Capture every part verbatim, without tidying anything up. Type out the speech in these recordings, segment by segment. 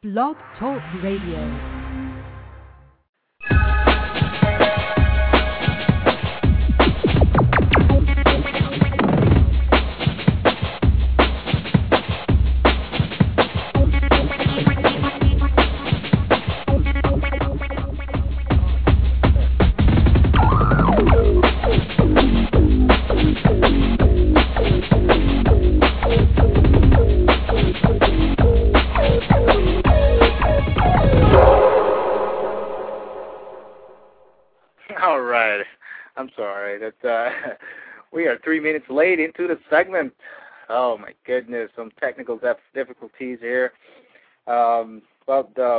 Blog Talk Radio. All right. I'm sorry that uh, we are three minutes late into the segment. Oh my goodness, some technical def- difficulties here. Um, but uh,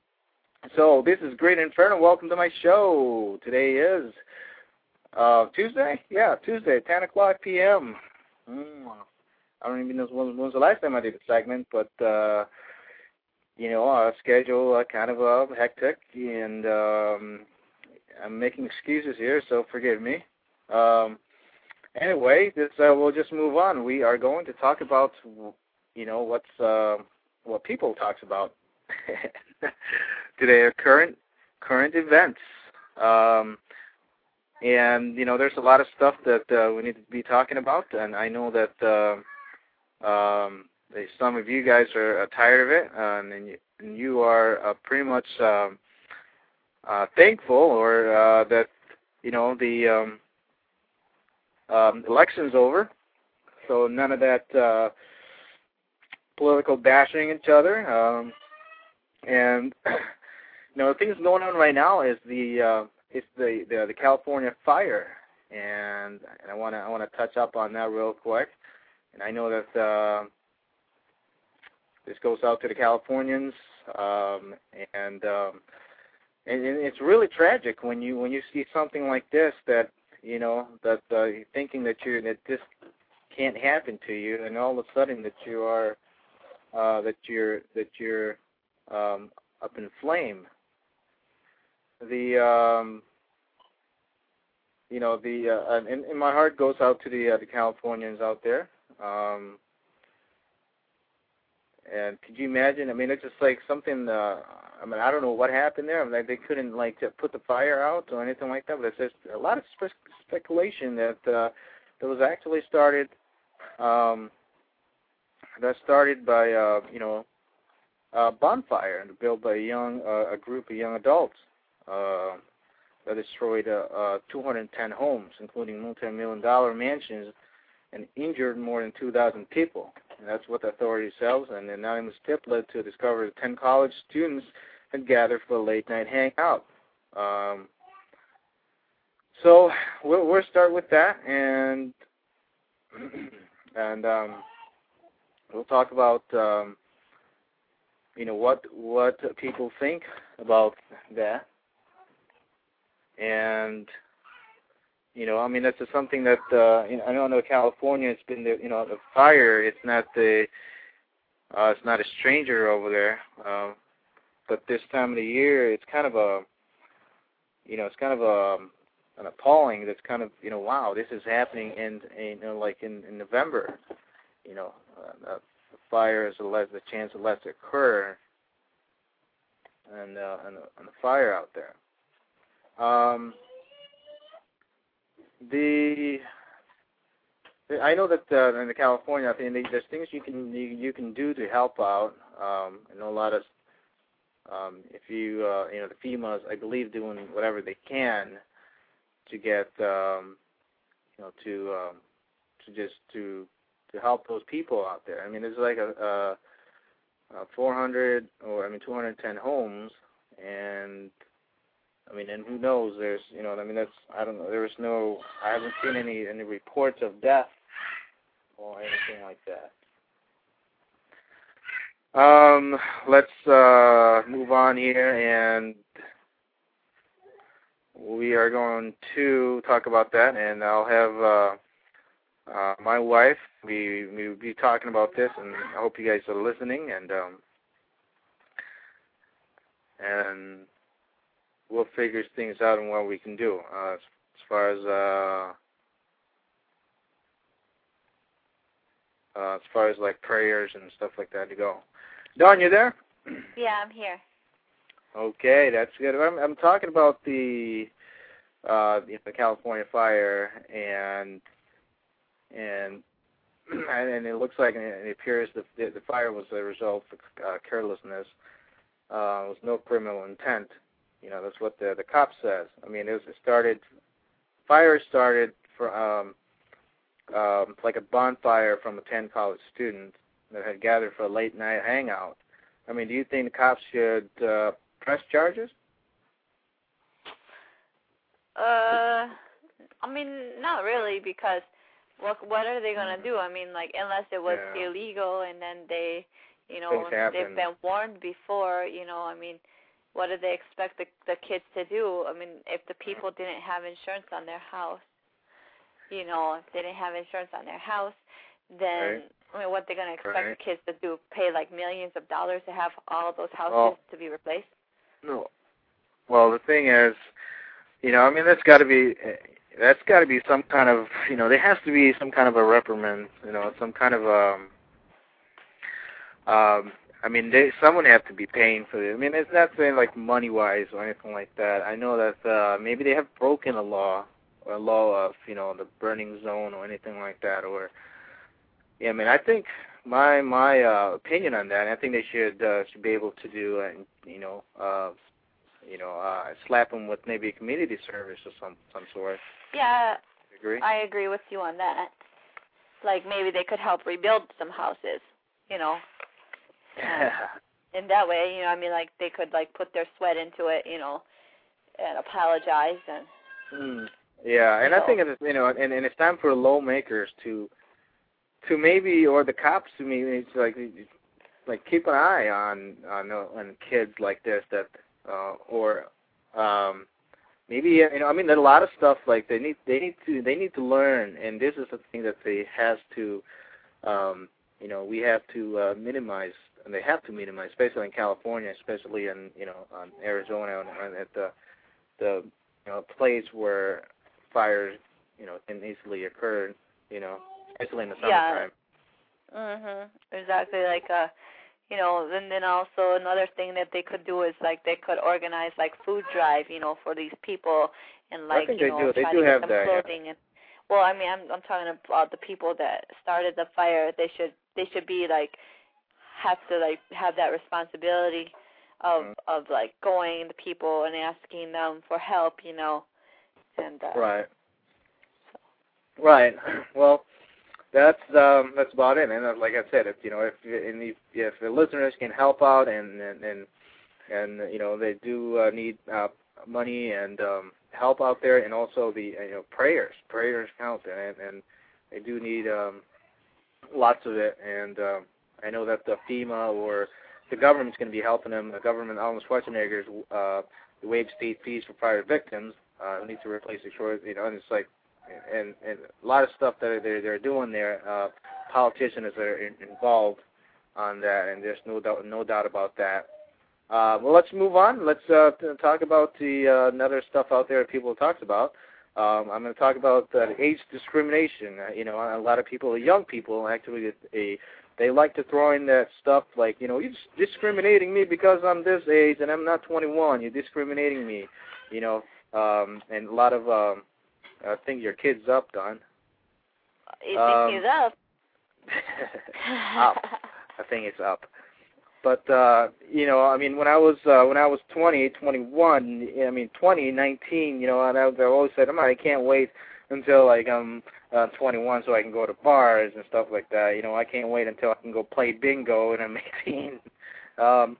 so this is Great Inferno. Welcome to my show. Today is uh, Tuesday. Yeah, Tuesday, ten o'clock p m Mm, I don't even know when, when was the last time I did a segment, but uh, you know, our schedule uh, kind of uh, hectic, and um, I'm making excuses here, so forgive me. Um, anyway, this uh, we'll just move on. We are going to talk about, you know, what's uh, what people talks about today, are current current events, um, and you know, there's a lot of stuff that uh, we need to be talking about, and I know that uh, um, some of you guys are uh, tired of it, uh, and, you, and you are uh, pretty much. Um, Uh, thankful, or uh, that you know the um, um, election's over, so none of that uh, political bashing each other. Um, and you know, the thing that's going on right now is the uh, it's the, the the California fire, and and I want to I want to touch up on that real quick. And I know that uh, this goes out to the Californians, um, and um, And it's really tragic when you when you see something like this, that you know that uh, you're thinking that you that this can't happen to you, and all of a sudden that you are uh, that you're that you're um, up in flame. The um, you know the uh, and, and my heart goes out to the uh, the Californians out there. Um, And could you imagine? I mean, it's just like something. Uh, I mean, I don't know what happened there. I mean, they couldn't like to put the fire out or anything like that. But it's just a lot of spe- speculation that uh, that was actually started. Um, that started by uh, you know a bonfire and built by a young uh, a group of young adults uh, that destroyed uh, uh, two hundred ten homes, including multi-million dollar mansions, and injured more than two thousand people. And that's what the authorities says. And an anonymous tip led to discover that ten college students had gathered for a late-night hangout. Um, so we'll, we'll start with that, and and um, we'll talk about um, you know what what people think about that, and. You know, I mean, that's just something that, uh, you know, I know in California, it's been the, you know, the fire, it's not the, uh, it's not a stranger over there, uh, but this time of the year, it's kind of a, you know, it's kind of a, an appalling, that's kind of, you know, wow, this is happening in, in you know, like in, in November, you know, uh, the fire is less, the chance of less occur, and, uh, and, the, and the fire out there. Um, The I know that uh, in the California, I think there's things you can you, you can do to help out. Um, I know a lot of um, if you uh, you know the FEMA's, I believe, doing whatever they can to get um, you know to um, to just to to help those people out there. I mean, there's like a, a, a four hundred or I mean two hundred ten homes, and I mean, and who knows? There's, you know, I mean, that's, I don't know. There was no, I haven't seen any any reports of death or anything like that. Um, let's uh, move on here, and we are going to talk about that, and I'll have uh, uh, my wife. We we will be talking about this, and I hope you guys are listening, and um, and. We'll figure things out and what we can do uh, as, as far as uh, uh, as far as like prayers and stuff like that to go. Dawn, you there? Yeah, I'm here. Okay, that's good. I'm, I'm talking about the uh, the California fire, and and and it looks like, and it appears that the, the fire was a result of uh, carelessness. Uh, it was no criminal intent. You know, that's what the the cop says. I mean, it, was, it started. Fire started for um, um, like a bonfire from ten college students that had gathered for a late night hangout. I mean, do you think the cops should uh, press charges? Uh, I mean, not really, because what what are they gonna do? I mean, like, unless it was Yeah. illegal and then they, you know, Things happen. they've been warned before. You know, I mean, what do they expect the the kids to do? I mean, if the people didn't have insurance on their house, you know, if they didn't have insurance on their house, then Right. I mean, what they're gonna expect Right. the kids to do? Pay like millions of dollars to have all those houses Well, to be replaced? No. Well, the thing is, you know, I mean, that's got to be, that's got to be some kind of, you know, there has to be some kind of a reprimand, you know, some kind of, um, um, I mean, they, someone have to be paying for it. I mean, it's not saying like money-wise or anything like that. I know that uh, maybe they have broken a law, or a law of, you know, the burning zone or anything like that, or, yeah, I mean, I think my my uh, opinion on that, I think they should uh, should be able to do, uh, you know, uh, you know, uh, slap them with maybe a community service of some some sort. Yeah, You agree? I agree with you on that. Like, maybe they could help rebuild some houses, you know. Yeah. In that way, you know, I mean, like, they could, like, put their sweat into it, you know, and apologize and... Mm. Yeah, and I think it's, you know, and, and it's time for lawmakers to to maybe, or the cops to maybe, it's like like keep an eye on on on kids like this that uh, or um, maybe, you know, I mean, there's a lot of stuff like they need they need to they need to learn, and this is the thing that they has to um, you know, we have to uh, minimize, and they have to minimize, especially in California, especially in, you know, on Arizona, and, and at the the you know place where fires, you know, can easily occur, you know, especially in the summertime. Yeah. Mhm. Exactly. Like, uh, you know, and then also another thing that they could do is like they could organize like food drive, you know, for these people, and like, I think you they know, do. They try do to get have them that. clothing Yeah. and. Well, I mean, I'm I'm talking about the people that started the fire. They should they should be like have to like have that responsibility of Mm-hmm. of like going to people and asking them for help, you know, and uh, Right. Right. Well, that's um, that's about it. And uh, like I said, if you know, if and if, if the listeners can help out, and and and, and you know, they do uh, need uh, money and um, help out there, and also the you know prayers, prayers count, and and they do need um, lots of it. And um, I know that the FEMA or the government's going to be helping them. The government, Arnold Schwarzenegger's uh, waive state fees for fire victims. Uh, needs to replace the short, you know, and it's like. And, and a lot of stuff that they're, they're doing there, uh, politicians are in, involved on that, and there's no doubt, no doubt about that. Uh, well, let's move on. Let's uh, talk about the uh, another stuff out there that people talk about. Um, I'm going to talk about uh, age discrimination. Uh, you know, a lot of people, young people, actually, a, they like to throw in that stuff like, you know, you're discriminating me because I'm this age and I'm not twenty-one. You're discriminating me, you know, um, and a lot of um, I think your kid's up, Don. You um, think he's up? Up. I think it's up. But uh, you know, I mean, when I was uh, when I was twenty, twenty-one, I mean, twenty, nineteen, you know, and I, I always said, I can't wait until like I'm uh, twenty-one so I can go to bars and stuff like that. You know, I can't wait until I can go play bingo and I'm eighteen. Um,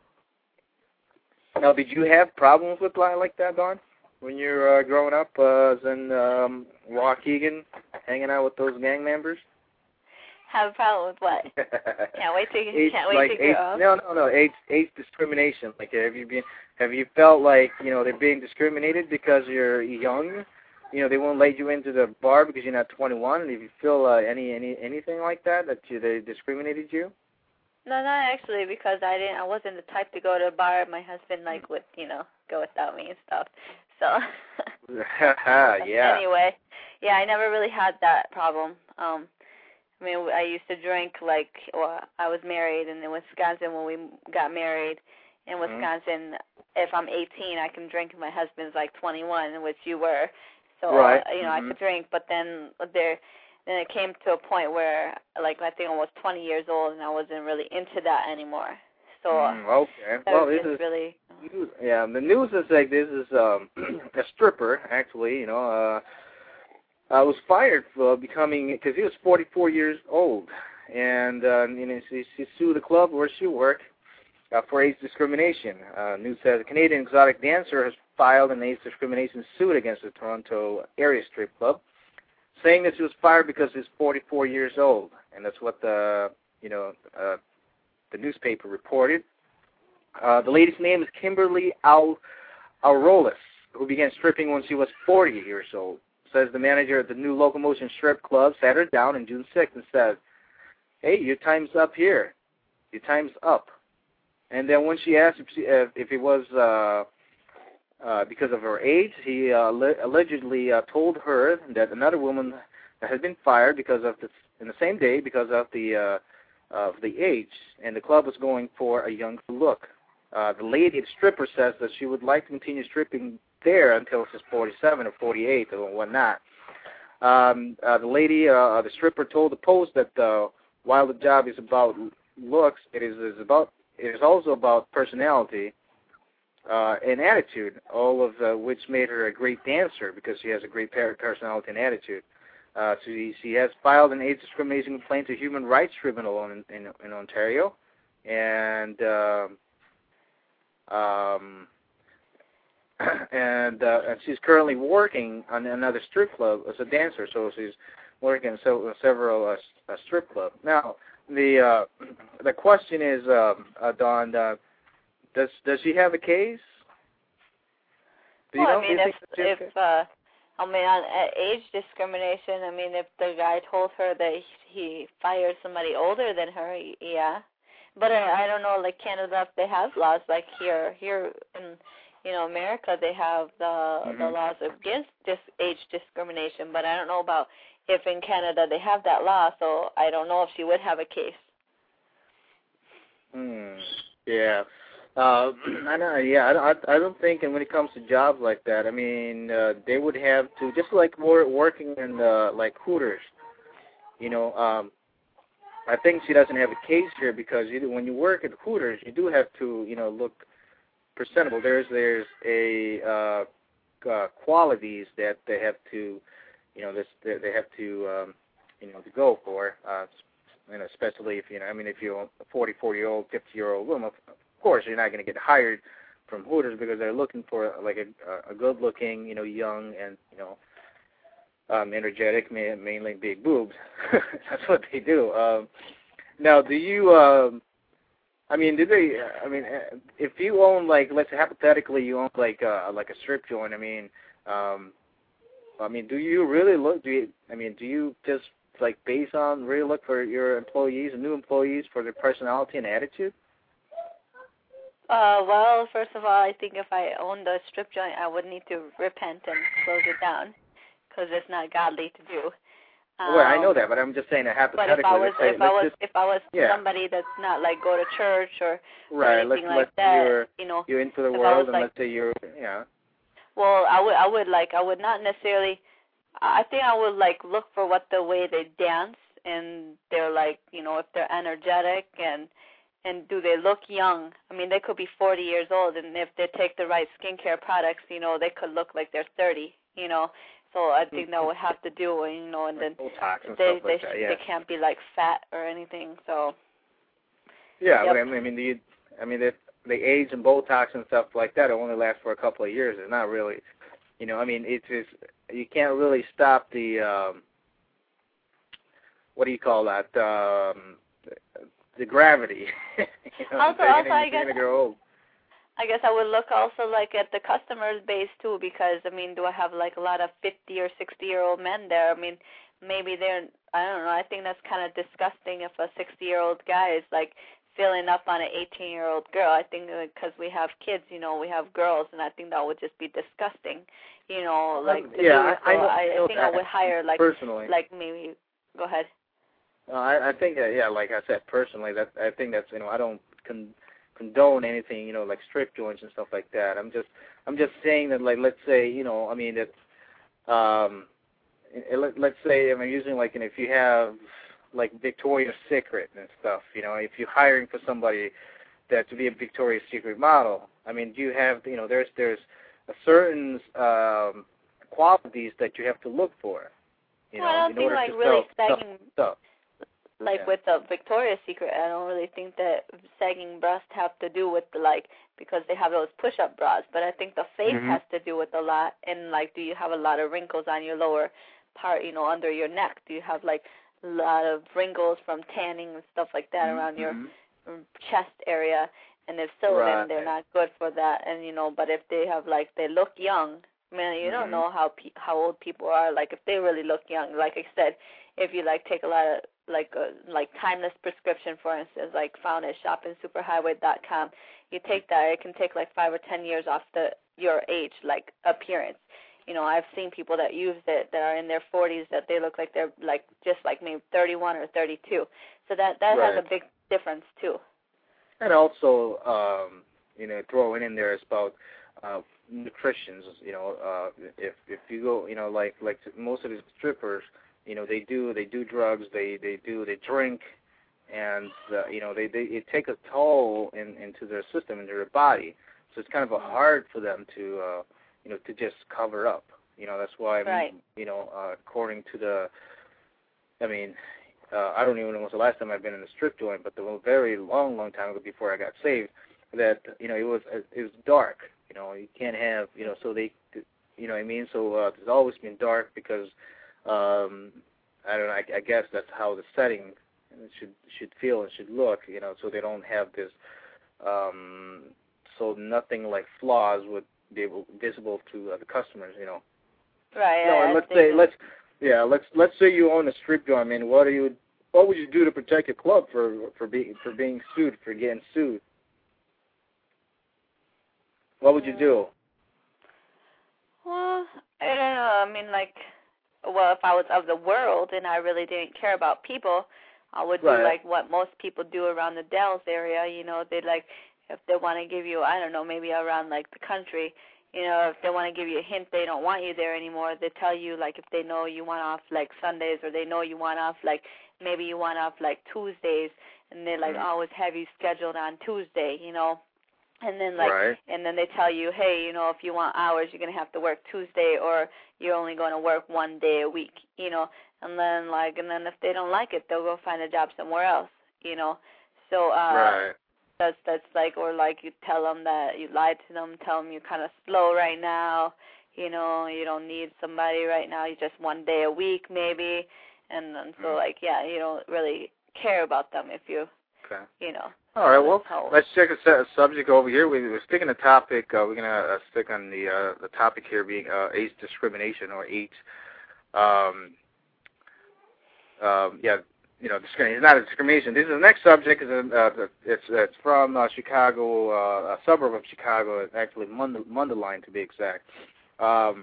now, did you have problems with like that, Don? When you're uh, growing up, uh, as in um, Waukegan, hanging out with those gang members? Have a problem with what? Can't wait to age, can't wait like to age, grow up. No, no, no. Age, age discrimination. Like, have you been? Have you felt like you know they're being discriminated because you're young? You know, they won't let you into the bar because you're not twenty-one. And if you feel uh, any, any, anything like that, that you, they discriminated you? No, not actually, because I didn't. I wasn't the type to go to a bar. My husband like would, you know, go without me and stuff. So. Yeah. Anyway, yeah, I never really had that problem. Um, I mean, I used to drink like, well, I was married, and in Wisconsin when we got married, in Wisconsin, mm-hmm. if I'm eighteen, I can drink. My husband's like twenty-one, which you were, so right. uh, you know mm-hmm. I could drink. But then there, then it came to a point where, like, I think I was twenty years old, and I wasn't really into that anymore. So mm, okay, well, this is really news, yeah. The news is like this is um, a stripper actually. You know, uh, uh, was fired for becoming because he was forty-four years old, and uh, you know she, she sued the club where she worked. Uh, for age discrimination. Uh, news says a Canadian exotic dancer has filed an age discrimination suit against the Toronto area strip club, saying that she was fired because she's forty-four years old, and that's what the you know uh, the newspaper reported. Uh, the lady's name is Kimberly Al Aurolis, who began stripping when she was forty years old. Says the manager at the New Locomotion Strip Club sat her down on June sixth and said, "Hey, your time's up here. Your time's up." And then when she asked if, she, uh, if it was uh, uh, because of her age, he uh, allegedly uh, told her that another woman had been fired because of the, in the same day because of the uh, of the age, and the club was going for a younger look. Uh, the lady, the stripper, says that she would like to continue stripping there until she's forty-seven or forty-eight or whatnot. Um, uh, the lady, uh, the stripper, told the Post that uh, while the job is about looks, it is, is about It is also about personality uh, and attitude, all of uh, which made her a great dancer because she has a great personality and attitude. Uh, she, she has filed an age discrimination complaint to Human Rights Tribunal in, in, in Ontario, and uh, um, and uh, and she's currently working on another strip club as a dancer. So she's working in so, several uh, strip clubs now. The uh, the question is, um, uh, Dawn, uh, does does she have a case? Do you well, know, I mean, if, if uh, I mean, on uh, age discrimination, I mean, if the guy told her that he fired somebody older than her, yeah. But I, I don't know, like Canada, if they have laws like here, here in, you know, America, they have the mm-hmm. the laws against dis, age discrimination. But I don't know about if in Canada they have that law, so I don't know if she would have a case. Hmm. Yeah. Uh, I know. Yeah. I, I don't think, and when it comes to jobs like that, I mean, uh, they would have to just like we're working in uh, like Hooters. You know, um, I think she doesn't have a case here because you, when you work at Hooters, you do have to, you know, look presentable. There's there's a uh, uh, qualities that they have to. You know, this they have to, um, you know, to go for, uh, and especially if you know, I mean, if you're a forty-four-year-old, fifty-year-old woman, of course you're not going to get hired from Hooters because they're looking for like a, a good-looking, you know, young and you know, um, energetic, mainly big boobs. That's what they do. Um, now, do you? Um, I mean, do they? I mean, if you own like, let's say hypothetically, you own like uh, like a strip joint. I mean. Um, I mean, do you really look? Do you? I mean, do you just like base on really look for your employees and new employees for their personality and attitude? Uh, well, first of all, I think if I owned a strip joint, I would need to repent and close it down because it's not godly to do. Um, well, I know that, but I'm just saying that hypothetically. But if I was, say, if I was, just, if I was yeah. somebody that's not like go to church or, right, or anything let's, like let's that, you're, you know, you're into the world, and like, let's say you're, yeah. Well, I would, I would like, I would not necessarily. I think I would like look for what the way they dance, and they're like, you know, if they're energetic and and do they look young? I mean, they could be forty years old, and if they take the right skincare products, you know, they could look like they're thirty. You know, so I think that would have to do, you know, and like then Botox and they stuff like they that, yeah. they can't be like fat or anything. So yeah, yep. I mean, the I mean the the age and Botox and stuff like that only lasts for a couple of years. It's not really. You know, I mean, it's just, you can't really stop the, um, what do you call that, um, the gravity. you know, also, also I guess, grow old. I guess I would look also like at the customer base too, because, I mean, do I have like a lot of fifty or sixty-year-old men there? I mean, maybe they're, I don't know, I think that's kind of disgusting if a sixty-year-old guy is like filling up on an eighteen-year-old girl. I think because we have kids, you know, we have girls, and I think that would just be disgusting, you know, like to yeah, do. So I, I, know, I, I think I would hire like, personally. like maybe, go ahead. Uh, I, I think that, yeah, like I said, personally, that I think that's, you know, I don't con- condone anything, you know, like strip joints and stuff like that. I'm just, I'm just saying that, like, let's say, you know, I mean, that, um, let, let's say, I'm using, like, and if you have, like, Victoria's Secret and stuff, you know, if you're hiring for somebody that to be a Victoria's Secret model, I mean, do you have, you know, there's, there's a certain um, qualities that you have to look for, you well, know, I don't in think order like to really sell sagging, stuff. like Yeah. with the Victoria's Secret, I don't really think that sagging breasts have to do with the, like, because they have those push-up bras, but I think the face Mm-hmm. has to do with a lot, and like, do you have a lot of wrinkles on your lower part, you know, under your neck? Do you have like a lot of wrinkles from tanning and stuff like that Mm-hmm. around your chest area? And if so, Right. then they're not good for that. And you know, but if they have like they look young, man, you Mm-hmm. don't know how pe- how old people are. Like if they really look young, like I said, if you like take a lot of like a like timeless prescription, for instance, like found at shopping superhighway dot com, you take that, it can take like five or ten years off the your age, like appearance. You know, I've seen people that use it that are in their forties that they look like they're like just like maybe thirty-one or thirty-two. So that that Right. has a big difference too. And also, um, you know, throwing in there is about uh, nutrition. You know, uh, if if you go, you know, like like most of the strippers, you know, they do they do drugs, they they do they drink, and uh, you know, they they it take a toll in, into their system, into their body. So it's kind of a hard for them to, uh, you know, to just cover up. You know, that's why, Right. you know, uh, according to the, I mean. Uh, I don't even know when was the last time I've been in a strip joint, but the very long, long time ago before I got saved, that, you know, it was it was dark. You know, you can't have, you know, so they, you know what I mean? So uh, it's always been dark because, um, I don't know, I, I guess that's how the setting should should feel and should look, you know, so they don't have this, um, so nothing like flaws would be able, visible to uh, the customers, you know. Right. No, I, and I let's think say let's yeah let's let's say you own a strip joint. I mean, what do you what would you do to protect your club for for being for being sued for getting sued? What would you do? Well, I don't know. I mean, like, well, if I was of the world and I really didn't care about people, I would Right. do like what most people do around the Dells area. You know, they like if they want to give you, I don't know, maybe around like the country. You know, if they want to give you a hint they don't want you there anymore, they tell you, like, if they know you want off, like, Sundays, or they know you want off, like, maybe you want off, like, Tuesdays, and they, like, Mm. always have you scheduled on Tuesday, you know. And then, like, Right. and then they tell you, hey, you know, if you want hours, you're going to have to work Tuesday, or you're only going to work one day a week, you know. And then, like, and then if they don't like it, they'll go find a job somewhere else, you know. So, uh, Right. That's that's like, or like you tell them that you lied to them, tell them you're kind of slow right now, you know, you don't need somebody right now, you just one day a week maybe, and, and so Mm. like, yeah, you don't really care about them if you, Okay. you know. All right. Well, how, let's check a, set, a subject over here. We, we're sticking a topic. Uh, we're gonna uh, stick on the uh, the topic here being uh, age discrimination or age. Um, um, yeah. You know, discrimination. It's not a discrimination. This is the next subject. Is uh, it's it's from uh, Chicago, uh, a suburb of Chicago. It's actually Mund- Mundelein to be exact. Um,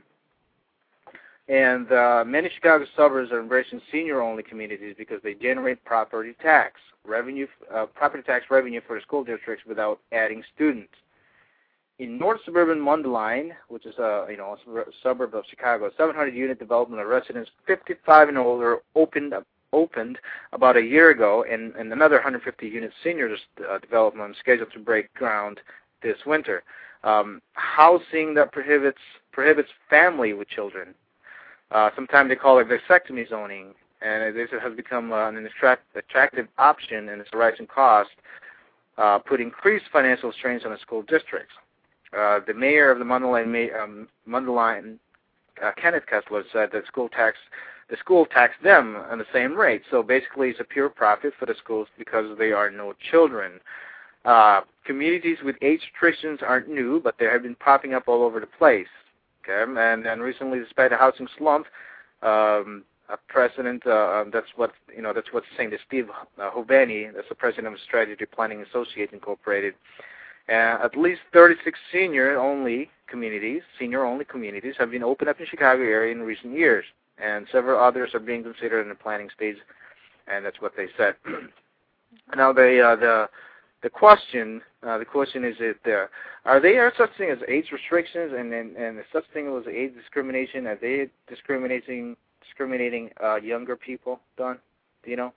and uh, many Chicago suburbs are embracing senior-only communities because they generate property tax revenue, uh, property tax revenue for the school districts without adding students. In North Suburban Mundelein, which is a you know a suburb of Chicago, a seven hundred unit development of residents fifty-five and older opened up. opened about a year ago, and, and another one hundred fifty unit seniors uh, development scheduled to break ground this winter. Um, housing that prohibits prohibits family with children. Uh, sometimes they call it vasectomy zoning, and this has become uh, an attract, attractive option, and its rising cost uh, put increased financial strains on the school districts. Uh, the mayor of the Mundelein, um, Mundelein uh, Kenneth Kessler, said that school tax the school taxed them on the same rate. So basically it's a pure profit for the schools because there are no children. Uh, communities with age restrictions aren't new, but they have been popping up all over the place. Okay, and, and recently, despite a housing slump, um, a president, uh, that's what you know. That's what's saying to Steve uh, Hoveni, that's the president of Strategy Planning Associates Incorporated. Uh, at least thirty-six senior-only communities, senior-only communities, have been opened up in the Chicago area in recent years, and several others are being considered in the planning stage and that's what they said. Now, the uh, the the question uh, the question is that uh, are there such thing as age restrictions and and, and such thing as age discrimination? Are they discriminating discriminating uh, younger people, Dawn? Do you know?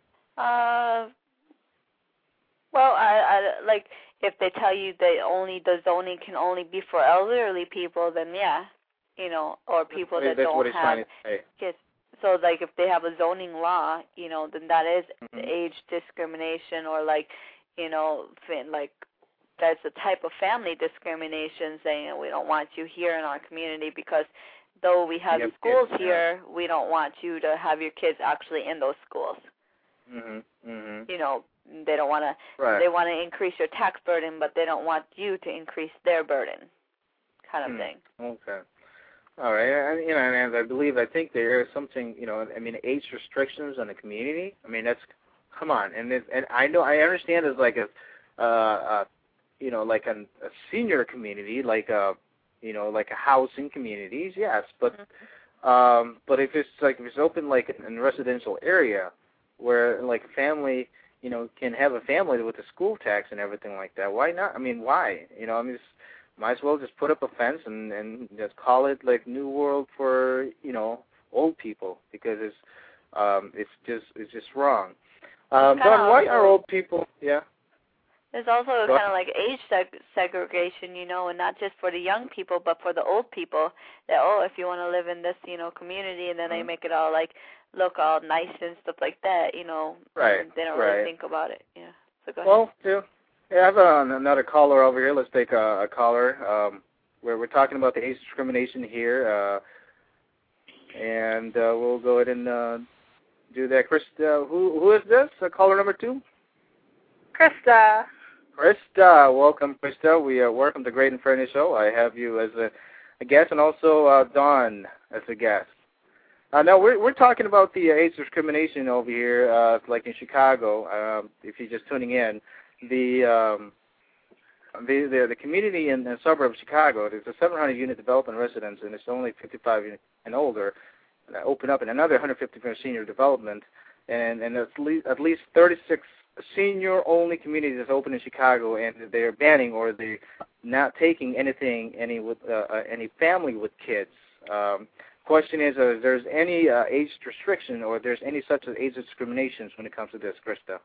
Uh, well, I, I like if they tell you that only the zoning can only be for elderly people, then yeah, you know, or people that That's don't what he's have trying to say. kids. So, like, if they have a zoning law, you know, then that is Mm-hmm. age discrimination, or like, you know, fin- like that's a type of family discrimination, saying we don't want you here in our community because though we have Yep, schools kids, here, yeah. we don't want you to have your kids actually in those schools. Mhm. Mhm. You know, they don't want to. Right. They want to increase your tax burden, but they don't want you to increase their burden, kind of hmm. thing. Okay. All right. And, you know, and I believe, I think there is something, you know, I mean, age restrictions on the community. I mean, that's, come on. And it, and I know, I understand it's like a, uh, uh, you know, like a, a senior community, like a, you know, like a housing communities, yes. But, Mm-hmm. um, but if it's like, if it's open like in a residential area where like a family, you know, can have a family with a school tax and everything like that, why not? I mean, why? You know, I mean, it's, might as well just put up a fence and, and just call it like New World for, you know, old people, because it's um it's just it's just wrong. Um, Dawn, why are old people? Yeah. There's also kind of like age seg- segregation, you know, and not just for the young people, but for the old people. That oh, if you want to live in this, you know, community, and then mm-hmm. they make it all like look all nice and stuff like that, you know. Right. They don't right. really think about it. Yeah. So go well, ahead. Well, yeah. Yeah, I have uh, another caller over here. Let's take a, a caller. Um, where we're talking about the age discrimination here, uh, and uh, we'll go ahead and uh, do that. Krista, who who is this? Uh, caller number two. Krista. Krista, welcome, Krista. We uh, welcome to Great Inferno Show. I have you as a, a guest, and also uh, Dawn as a guest. Uh, now we're we're talking about the uh, age discrimination over here, uh, like in Chicago. Um, if you're just tuning in, the um, the, the the community in the suburb of Chicago, there's a seven hundred unit development residence, and it's only fifty-five and older. And I open up in another one hundred fifty for senior development, and and at least at least thirty-six senior-only communities that's open in Chicago, and they're banning or they're not taking anything any with uh, uh, any family with kids. Um, question is, uh, if there's any uh, age restriction or there's any such as age discriminations when it comes to this, Krista?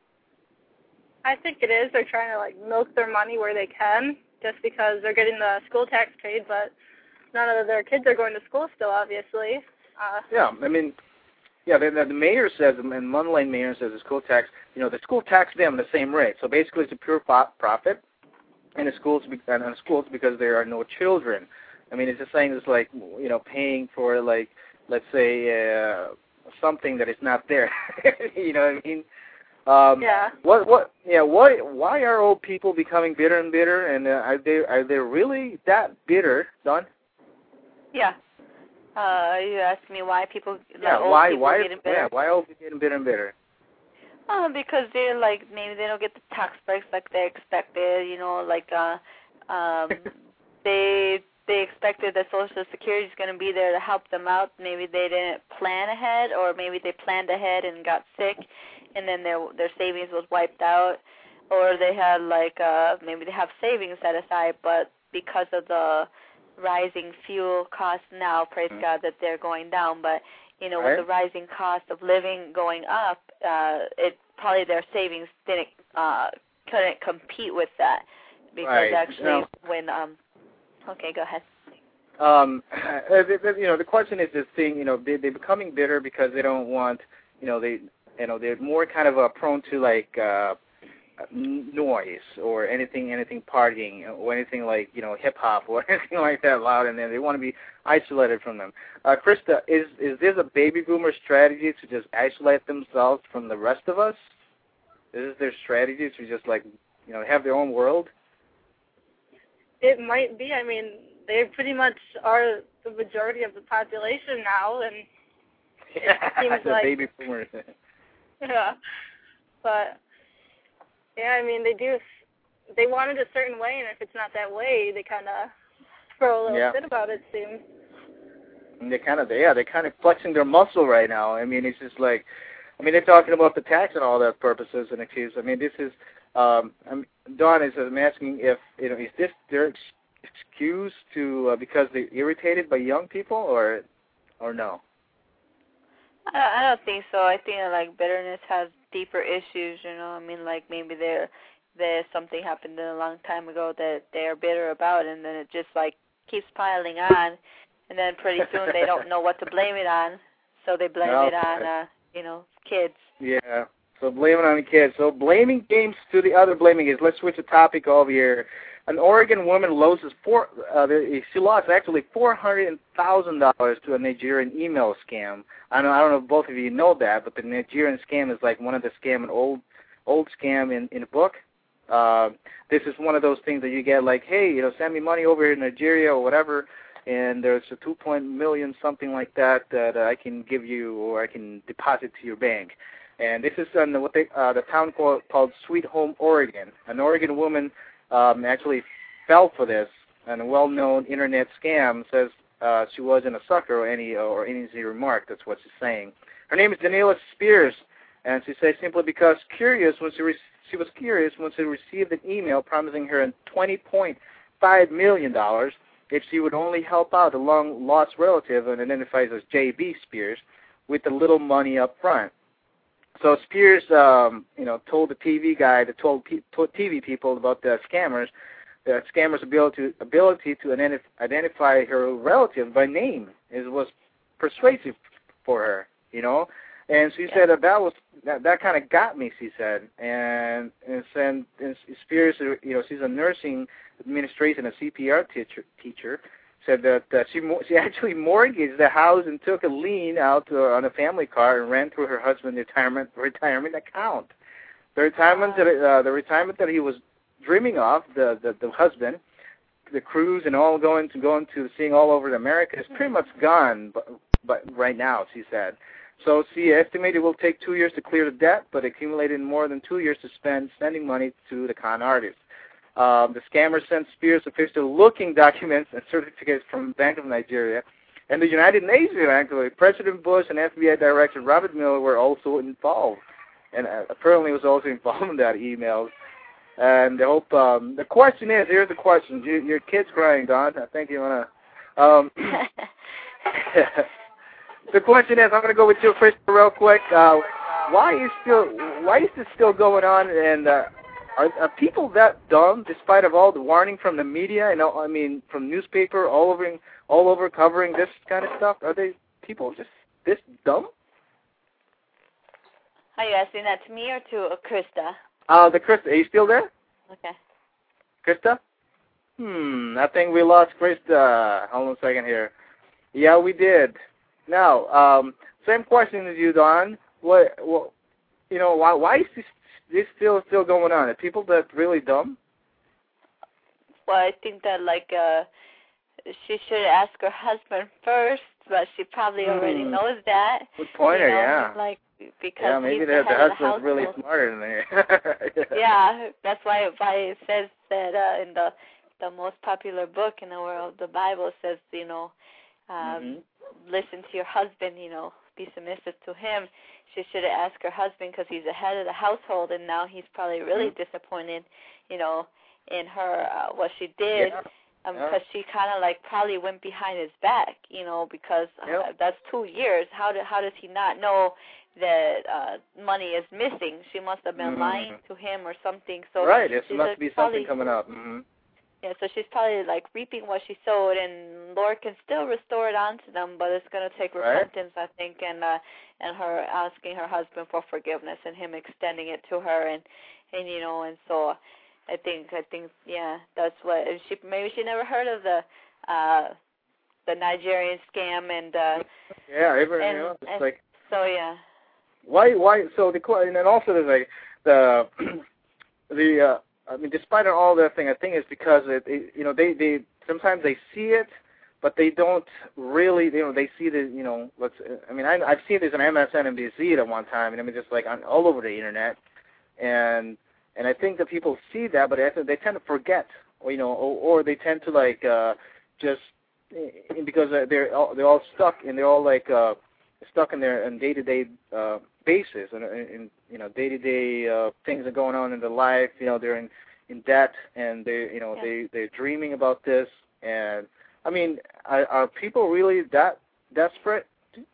I think it is. They're trying to like milk their money where they can, just because they're getting the school tax paid, but none of their kids are going to school still, obviously. Uh, yeah, I mean, yeah, the, the mayor says, and Mund Lane mayor says the school tax, you know, the school tax them the same rate. So basically, it's a pure profit, and the schools and the schools because there are no children. I mean, it's just saying it's like, you know, paying for like, let's say, uh, something that is not there. You know what I mean? Um, yeah. What? What? Yeah. What? Why are old people becoming bitter and bitter? And uh, are they are they really that bitter, Dawn? Yeah. Uh, you asked me why people. Yeah. Like, old why? people Why? getting bitter. Yeah. Why old people getting bitter and bitter? Oh, because they're like maybe they don't get the tax breaks like they expected. You know, like uh, um, they they expected that Social Security is going to be there to help them out. Maybe they didn't plan ahead, or maybe they planned ahead and got sick, and then their their savings was wiped out, or they had like uh, maybe they have savings set aside, but because of the rising fuel costs now, praise mm-hmm. God that they're going down, but you know, right. with the rising cost of living going up, uh, it probably their savings didn't uh, couldn't compete with that because right. actually no. when um okay, go ahead. Um, you know, the question is this thing. You know, they they're becoming bitter because they don't want. You know, they you know they're more kind of uh, prone to like uh, noise or anything anything partying or anything like you know hip hop or anything like that loud, and then they want to be isolated from them. Uh, Krista, is is this a baby boomer strategy to just isolate themselves from the rest of us? Is this their strategy to just like you know have their own world? It might be. I mean, they pretty much are the majority of the population now, and yeah, it seems the like baby boomers. yeah, but yeah, I mean, they do. They want it a certain way, and if it's not that way, they kind of throw a little yeah. fit about it. It seems. And they kind of, yeah, they're kind of flexing their muscle right now. I mean, it's just like, I mean, they're talking about the tax and all that purposes and excuse. I mean, this is, um, I'm, Dawn is I'm asking if, you know, is this their ex- excuse to, uh, because they're irritated by young people or, or no? I, I don't think so. I think that, like, bitterness has deeper issues, you know. I mean, like, maybe there, there's something happened a long time ago that they're bitter about, and then it just, like, keeps piling on, and then pretty soon they don't know what to blame it on, so they blame Okay. it on, uh, you know, kids. Yeah, so blame it on the kids. So blaming games to the other blaming is, let's switch the topic over here. An Oregon woman loses four, uh, she lost actually four hundred thousand dollars to a Nigerian email scam. I don't, I don't know if both of you know that, but the Nigerian scam is like one of the scam, an old, old scam in, in a book. Uh, this is one of those things that you get like, hey, you know, send me money over here in Nigeria or whatever, and there's a two point million something like that that uh, I can give you or I can deposit to your bank. And this is in what they, uh, the town called, called Sweet Home, Oregon. An Oregon woman um, actually fell for this, and a well-known internet scam says uh, she wasn't a sucker or any or any easy remark. That's what she's saying. Her name is Daniela Spears, and she says simply because curious when she re- she was curious when she received an email promising her twenty point five million dollars if she would only help out a long-lost relative and identifies as J B Spears with a little money up front. So Spears, um, you know, told the T V guy, that told, pe- told T V people about the scammers, the scammers' ability to, ability to identif- identify her relative by name. It was persuasive for her, you know. And she yeah. said that that was that, that kind of got me. She said, and and, and, and Spears, you know, she's a nursing administration, a C P R teacher. Teacher said that uh, she she actually mortgaged the house and took a lien out uh, on a family car and ran through her husband's retirement retirement account. The retirement that uh, the retirement that he was dreaming of, the, the the husband, the cruise and all going to going to seeing all over America is pretty much gone. But, but right now, she said. So she estimated it will take two years to clear the debt, but accumulated more than two years to spend sending money to the con artist. Um, the scammer sent Spears official-looking documents and certificates from Bank of Nigeria. And the United Nations, actually, President Bush and F B I Director Robert Mueller were also involved. And uh, apparently was also involved in that email. And I hope, um, the question is, here's the question. You, your kid's crying, Don. I think you want to... Um, the question is, I'm going to go with you, Krista, real quick. Uh, why is still why is this still going on? And uh, are, are people that dumb, despite of all the warning from the media and all, I mean from newspaper all over all over covering this kind of stuff? Are they people just this dumb? Are you asking that to me or to uh, Krista? Uh, the Krista, are you still there? Okay. Krista? Hmm, I think we lost Krista. Hold on a second here. Yeah, we did. Now, um, same question as you, Don. What, what, you know, why, why is this, this still still going on? Are people that really dumb? Well, I think that like uh, she should ask her husband first, but she probably already hmm. knows that. Good pointer, you know, yeah. Like because yeah, maybe he's the, the, the head husband's of the really household. smarter than they. yeah. yeah, that's why why it says that uh, in the the most popular book in the world, the Bible says, you know. Um, mm-hmm. Listen to your husband, you know, be submissive to him. She should have asked her husband because he's the head of the household, and now he's probably really mm-hmm. disappointed, you know, in her, uh, what she did, because yeah. um, yeah. she kind of like probably went behind his back, you know, because yep. uh, that's two years. How, do, how does he not know that uh, money is missing? She must have been mm-hmm. lying to him or something. So right, there must like, be probably, something coming up. Mm-hmm. Yeah, so she's probably like reaping what she sowed, and Lord can still restore it onto them, but it's going to take right. repentance, I think, and uh, and her asking her husband for forgiveness and him extending it to her, and and you know, and so I think I think yeah, that's what she maybe she never heard of the uh, the Nigerian scam, and uh, yeah, ever, and, you know, it's and like so yeah. Why why so the and then also there's like the the. Uh, I mean, despite all that thing, I think it's because it, it, you know, they, they sometimes they see it, but they don't really, you know, they see the, you know, let's. I mean, I, I've seen this on M S N B C at one time, and I mean, just like on all over the internet, and and I think that people see that, but they tend to forget, or you know, or, or they tend to like uh, just because they're all, they're all stuck and they're all like uh, stuck in their in day-to-day uh, basis, and, and you know, day-to-day uh, things are going on in their life. You know, they're in, in debt, and they, you know, yeah. they they're dreaming about this. And I mean, are, are people really that desperate?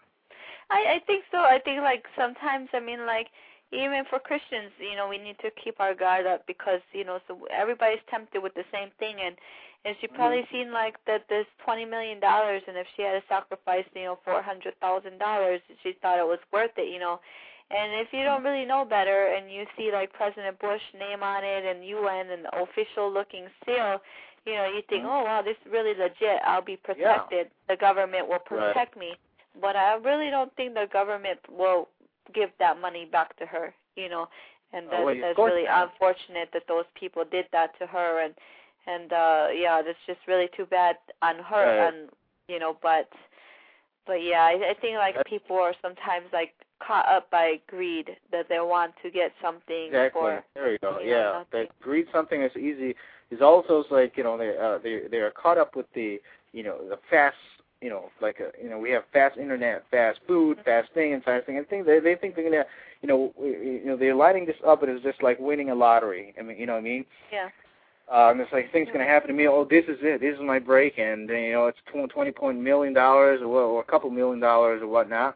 I, I think so. I think like sometimes, I mean, like even for Christians, you know, we need to keep our guard up because, you know, so everybody's tempted with the same thing, and and she probably mm-hmm. seen like that this twenty million dollars, and if she had to sacrifice, you know, four hundred thousand dollars, she thought it was worth it, you know. And if you don't really know better, and you see like President Bush name on it and U N and the official looking seal, you know, you think, oh wow, this is really legit. I'll be protected. Yeah. The government will protect right. me. But I really don't think the government will give that money back to her, you know. And that, oh, well, that's really not. unfortunate that those people did that to her. And and uh, yeah, that's just really too bad on her. Right. And you know, but but yeah, I, I think like that's, people are sometimes like caught up by greed that they want to get something. Exactly. For, there you go. You yeah, know, that greed something is easy. Is also like you know they uh, they they are caught up with the you know the fast. You know, like a, you know, we have fast internet, fast food, fast thing, and fast thing, and things. They they think they're gonna, you know, you know, they're lighting this up, but it's just like winning a lottery. I mean, you know what I mean? Yeah. Uh, and it's like things gonna happen to me. Oh, this is it. This is my break, and you know, it's twenty point million dollars or, or a couple million dollars or whatnot.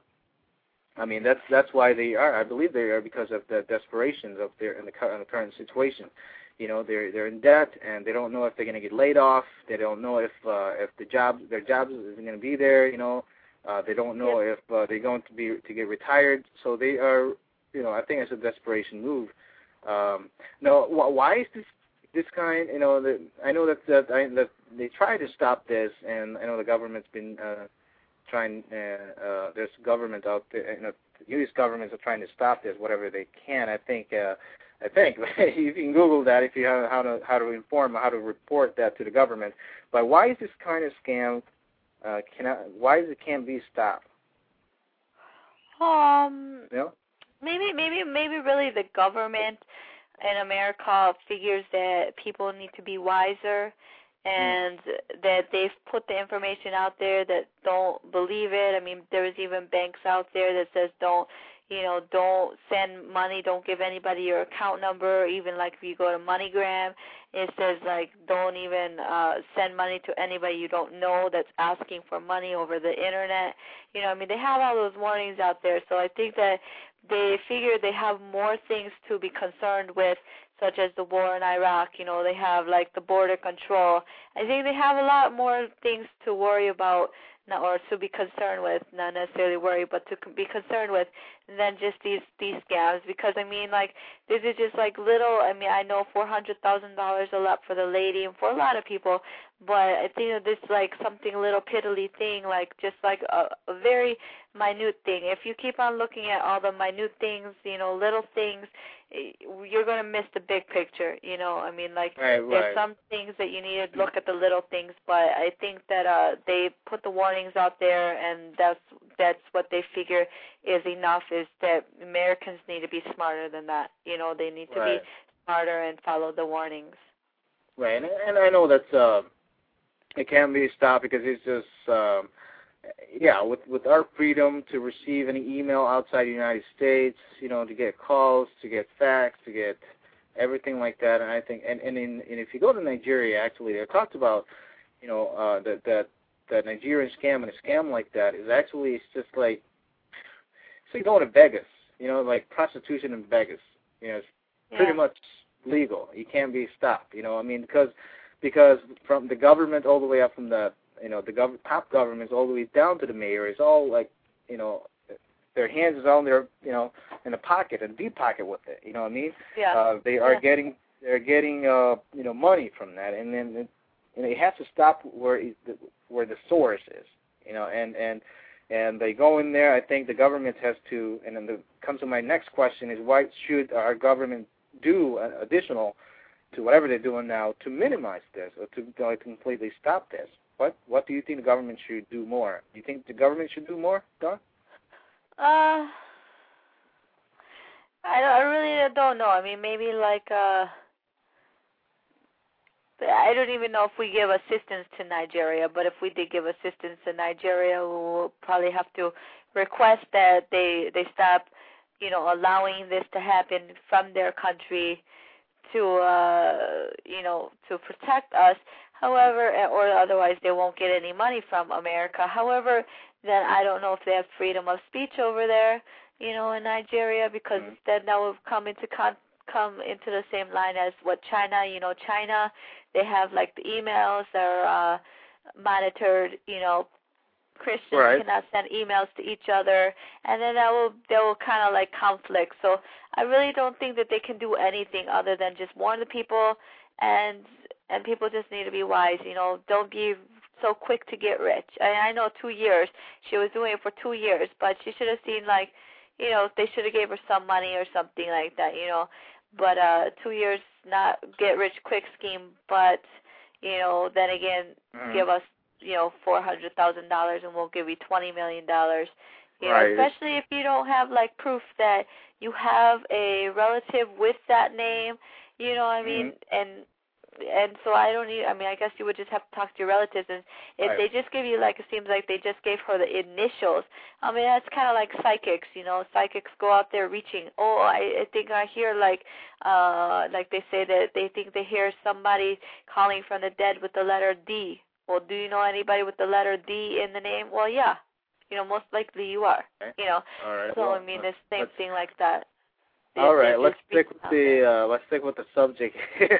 I mean, that's that's why they are. I believe they are because of the desperations of their in the, in the current situation. You know, they're they're in debt, and they don't know if they're going to get laid off. They don't know if uh, if the job their jobs is going to be there. You know, uh, they don't know yeah. if uh, they're going to be to get retired. So they are, you know, I think it's a desperation move. Um, now, wh- why is this this kind? You know, the, I know that that, I, that they try to stop this, and I know the government's been uh, trying. Uh, uh, there's government out there. You know, U S governments are trying to stop this, whatever they can. I think. Uh, I think you can Google that if you have how to how to inform how to report that to the government. But why is this kind of scam? Uh, cannot why is it can't be stopped? Um. You know? Maybe maybe maybe really the government in America figures that people need to be wiser, and mm. that they've put the information out there that don't believe it. I mean, there's even banks out there that says don't. You know, don't send money, don't give anybody your account number. Even like if you go to MoneyGram, it says like don't even uh, send money to anybody you don't know that's asking for money over the internet. You know, I mean, they have all those warnings out there. So I think that they figure they have more things to be concerned with, such as the war in Iraq. You know, they have like the border control. I think they have a lot more things to worry about. Not, or to be concerned with, not necessarily worry, but to be concerned with than just these these scams. Because I mean, like this is just like little. I mean, I know four hundred thousand dollars a lot for the lady and for a lot of people, but I think that this like something little piddly thing, like just like a, a very minute thing. If you keep on looking at all the minute things, you know, little things, you're going to miss the big picture, you know. I mean, like, right, there's right. some things that you need to look at the little things, but I think that uh, they put the warnings out there, and that's that's what they figure is enough, is that Americans need to be smarter than that. You know, they need to right. be smarter and follow the warnings. Right, and, and I know that uh, it can be stopped because it's just, um, yeah, with, with our freedom to receive any email outside the United States, you know, to get calls, to get fax, to get everything like that. And I think, and, and, in, and if you go to Nigeria, actually, they talked about, you know, uh, that, that, that Nigerian scam and a scam like that is actually, it's just like, it's like going to Vegas, you know, like prostitution in Vegas. You know, it's yeah. pretty much legal. You can't be stopped, you know, I mean, because because from the government all the way up from the, you know, the gov- top governments all the way down to the mayor is all like, you know, their hands is all in their, you know, in the pocket, and deep pocket with it, you know what I mean? Yeah. Uh, they are yeah. getting, they're getting, uh, you know, money from that, and then, it, you know, you have to stop where it, where the source is, you know, and, and, and they go in there. I think the government has to, and then the, comes to my next question is, why should our government do an additional to whatever they're doing now to minimize this or to like, completely stop this? What What do you think the government should do more? Do you think the government should do more, Dawn? Uh, I, I really don't know. I mean, maybe like, uh, I don't even know if we give assistance to Nigeria, but if we did give assistance to Nigeria, we'll probably have to request that they, they stop you know, allowing this to happen from their country to, uh, you know, to protect us. However, or otherwise they won't get any money from America. However, then I don't know if they have freedom of speech over there, you know, in Nigeria, because mm-hmm. then that will come into con- come into the same line as what China, you know, China, they have like the emails that are uh, monitored, you know, Christians right. cannot send emails to each other, and then that will that will kind of like conflict. So I really don't think that they can do anything other than just warn the people, and and people just need to be wise. You know, don't be so quick to get rich. I, I know two years she was doing it for two years, but she should have seen like, you know, they should have gave her some money or something like that. You know, but uh, two years not get rich quick scheme, but you know, then again, mm-hmm. give us, you know, four hundred thousand dollars and we'll give you twenty million dollars. You know, right. Especially if you don't have, like, proof that you have a relative with that name, you know what I mean? Mm-hmm. And and so I don't need, I mean, I guess you would just have to talk to your relatives. And if right. they just give you, like, it seems like they just gave her the initials, I mean, that's kind of like psychics, you know. Psychics go out there reaching. Oh, I, I think I hear, like, uh, like they say that they think they hear somebody calling from the dead with the letter D. Well, do you know anybody with the letter D in the name? Well, yeah. You know, most likely you are. Okay. You know. All right. So well, I mean, the same thing like that. They, all right. Let's stick with the uh, let's stick with the subject here.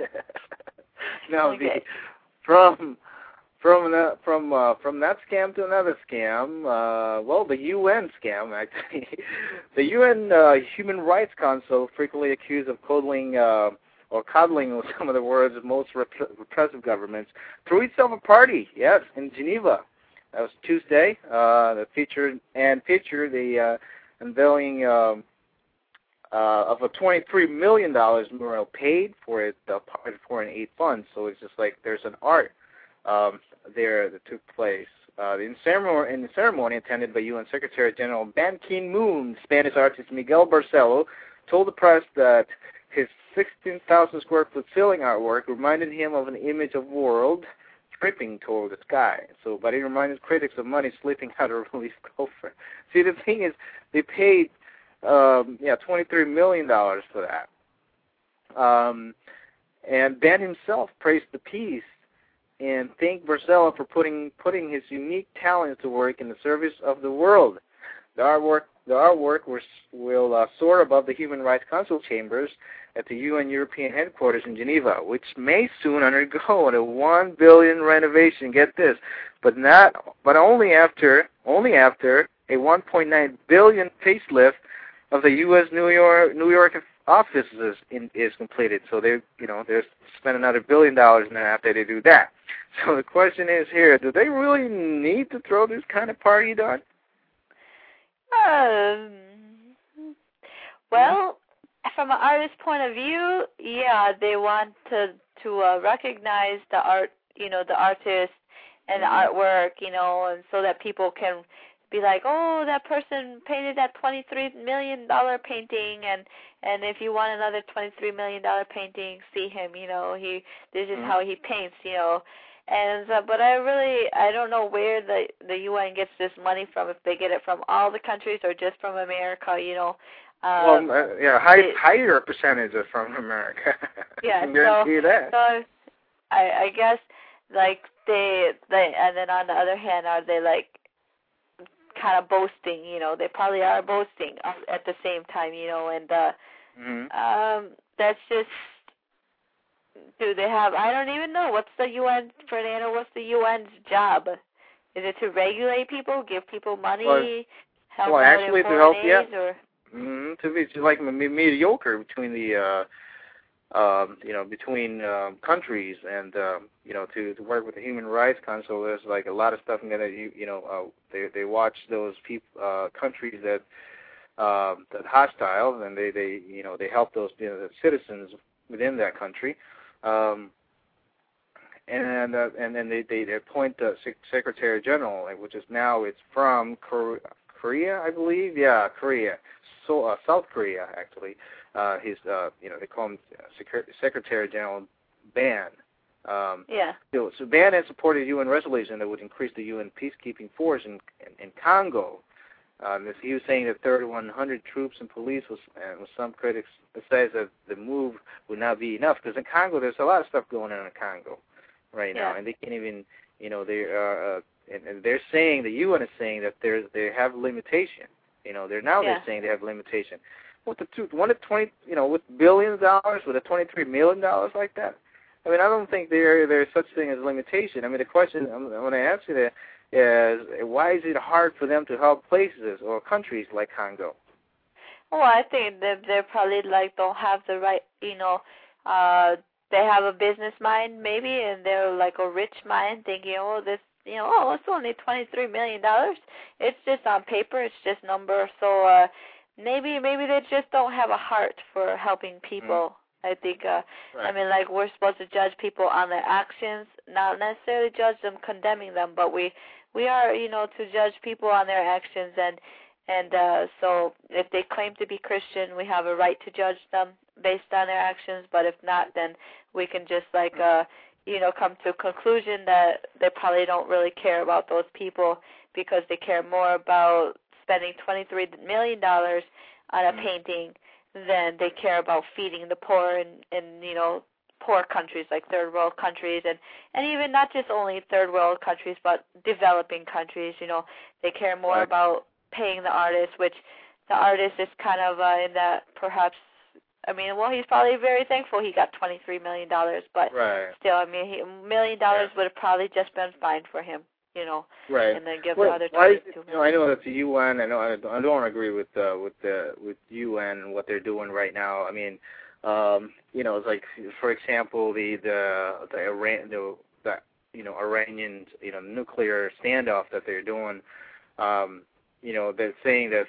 now, okay. the, from from that from uh, from that scam to another scam. Uh, well, the U N scam actually. The U N uh, Human Rights Council, frequently accused of coddling. Uh, or coddling with some of the words of most rep- repressive governments, threw itself a party, yes, in Geneva. That was Tuesday. Uh, that featured and featured the uh, unveiling um, uh, of a twenty-three million dollars mural paid for it uh, by foreign aid funds. So it's just like there's an art um, there that took place. Uh, in, ceremony, in the ceremony attended by U N Secretary General Ban Ki-moon, Spanish artist Miguel Barcelo told the press that his sixteen thousand square foot ceiling artwork reminded him of an image of world tripping toward the sky. So, but it reminded critics of money slipping out of a relief gopher. See, the thing is, they paid, um, yeah, twenty-three million dollars for that. Um, and Ben himself praised the piece and thanked Barcelo for putting putting his unique talents to work in the service of the world. The artwork, the artwork was, will uh, soar above the Human Rights Council chambers at the U N European headquarters in Geneva, which may soon undergo a one billion renovation. Get this, but not, but only after, only after a one point nine billion facelift of the U S New York New York offices in, is completed. So they, you know, they spend another billion dollars now after they do that. So the question is here: do they really need to throw this kind of party, Don? Um, well, from an artist's point of view, yeah, they want to to uh, recognize the art, you know, the artist and the artwork, you know, and so that people can be like, oh, that person painted that twenty-three million dollars painting, and and if you want another twenty-three million dollars painting, see him, you know, he this is mm-hmm. how he paints, you know. And uh, but I really I don't know where the the U N gets this money from, if they get it from all the countries or just from America, you know. Um, well, uh, yeah, high, it, higher percentage is from America. Yeah, I can guarantee so, that. so I I guess like they they and then on the other hand, are they like kind of boasting? You know, they probably are boasting at the same time, you know, and uh, mm-hmm. um, that's just. Do they have, I don't even know, what's the U N, Fernando, what's the U N's job? Is it to regulate people, give people money, well, help well, out actually in to help, aid, yeah. Or? Mm-hmm, to be just like mediocre between the, uh, um, you know, between um, countries, and, um, you know, to, to work with the Human Rights Council, there's like a lot of stuff in there that, you, you know, uh, they, they watch those peop, uh, countries that, um, that hostile, and they, they, you know, they help those, you know, the citizens within that country. Um, and uh, and then they, they appoint the Secretary General, which is now it's from Korea, Korea I believe. Yeah, Korea. So uh, South Korea actually. Uh, his uh, you know they call him Secretary General Ban. Um, yeah. So, so Ban has supported a U N resolution that would increase the U N peacekeeping force in, in in Congo Um, he was saying that thirty-one hundred troops and police was, and with some critics says that the move would not be enough because in Congo there's a lot of stuff going on in Congo right yeah. now, and they can't even, you know, they are, uh, and, and they're saying the U N is saying that there's they have limitation. You know, they're now yeah. they're saying they have limitation. With the two, one to twenty, you know, with billions of dollars, with a twenty-three million dollars like that. I mean, I don't think there there's such thing as limitation. I mean, the question I'm going to ask you that is, why is it hard for them to help places or countries like Congo? Well, I think that they're probably like don't have the right, you know, uh, they have a business mind maybe, and they're like a rich mind thinking, oh, this, you know, oh, it's only twenty-three million dollars. It's just on paper. It's just number. So uh, maybe maybe they just don't have a heart for helping people. Mm-hmm. I think, uh, right. I mean, like, we're supposed to judge people on their actions, not necessarily judge them, condemning them, but we, we are, you know, to judge people on their actions, and, and uh, so if they claim to be Christian, we have a right to judge them based on their actions, but if not, then we can just, like, uh, you know, come to a conclusion that they probably don't really care about those people because they care more about spending twenty-three million dollars on a mm-hmm. painting than they care about feeding the poor in, in, you know, poor countries like third world countries, and, and even not just only third world countries, but developing countries. You know, they care more right. about paying the artist, which the artist is kind of uh, in that perhaps, I mean, well, he's probably very thankful he got twenty-three million dollars, but right. still, I mean, he, a million dollars yeah. would have probably just been fine for him. You know, right. and then give well, the other why twenty-two you know, I know that the U N. I know I don't, I don't agree with uh, with the with U N and what they're doing right now. I mean, um, you know, it's like for example, the the the Iran the, the you know Iranian you know nuclear standoff that they're doing. Um, you know, they're saying that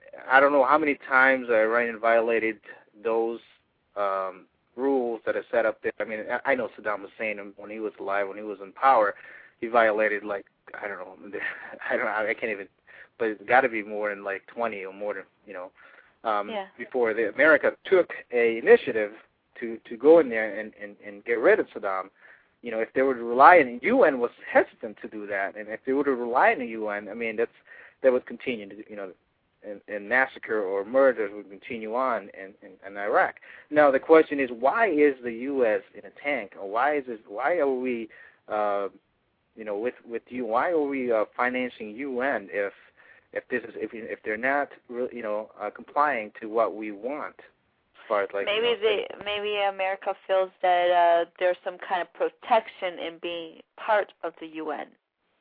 I don't know how many times Iran violated those um, rules that are set up there. I mean, I know Saddam Hussein when he was alive, when he was in power. He violated like I don't know, I don't know, I can't even, but it's got to be more than like twenty or more than you know, um, yeah. before the America took a initiative to, to go in there and, and, and get rid of Saddam. You know, if they were to rely on the U N was hesitant to do that, and if they were to rely on the U N, I mean that's that would continue to you know, and, and massacre or murders would continue on in, in, in Iraq. Now the question is, why is the U S in a tank, or why is it? Why are we uh, You know, with with you, why are we uh, financing U N if if this is if if they're not you know uh, complying to what we want? As far as like maybe you know, they maybe America feels that uh, there's some kind of protection in being part of the U N.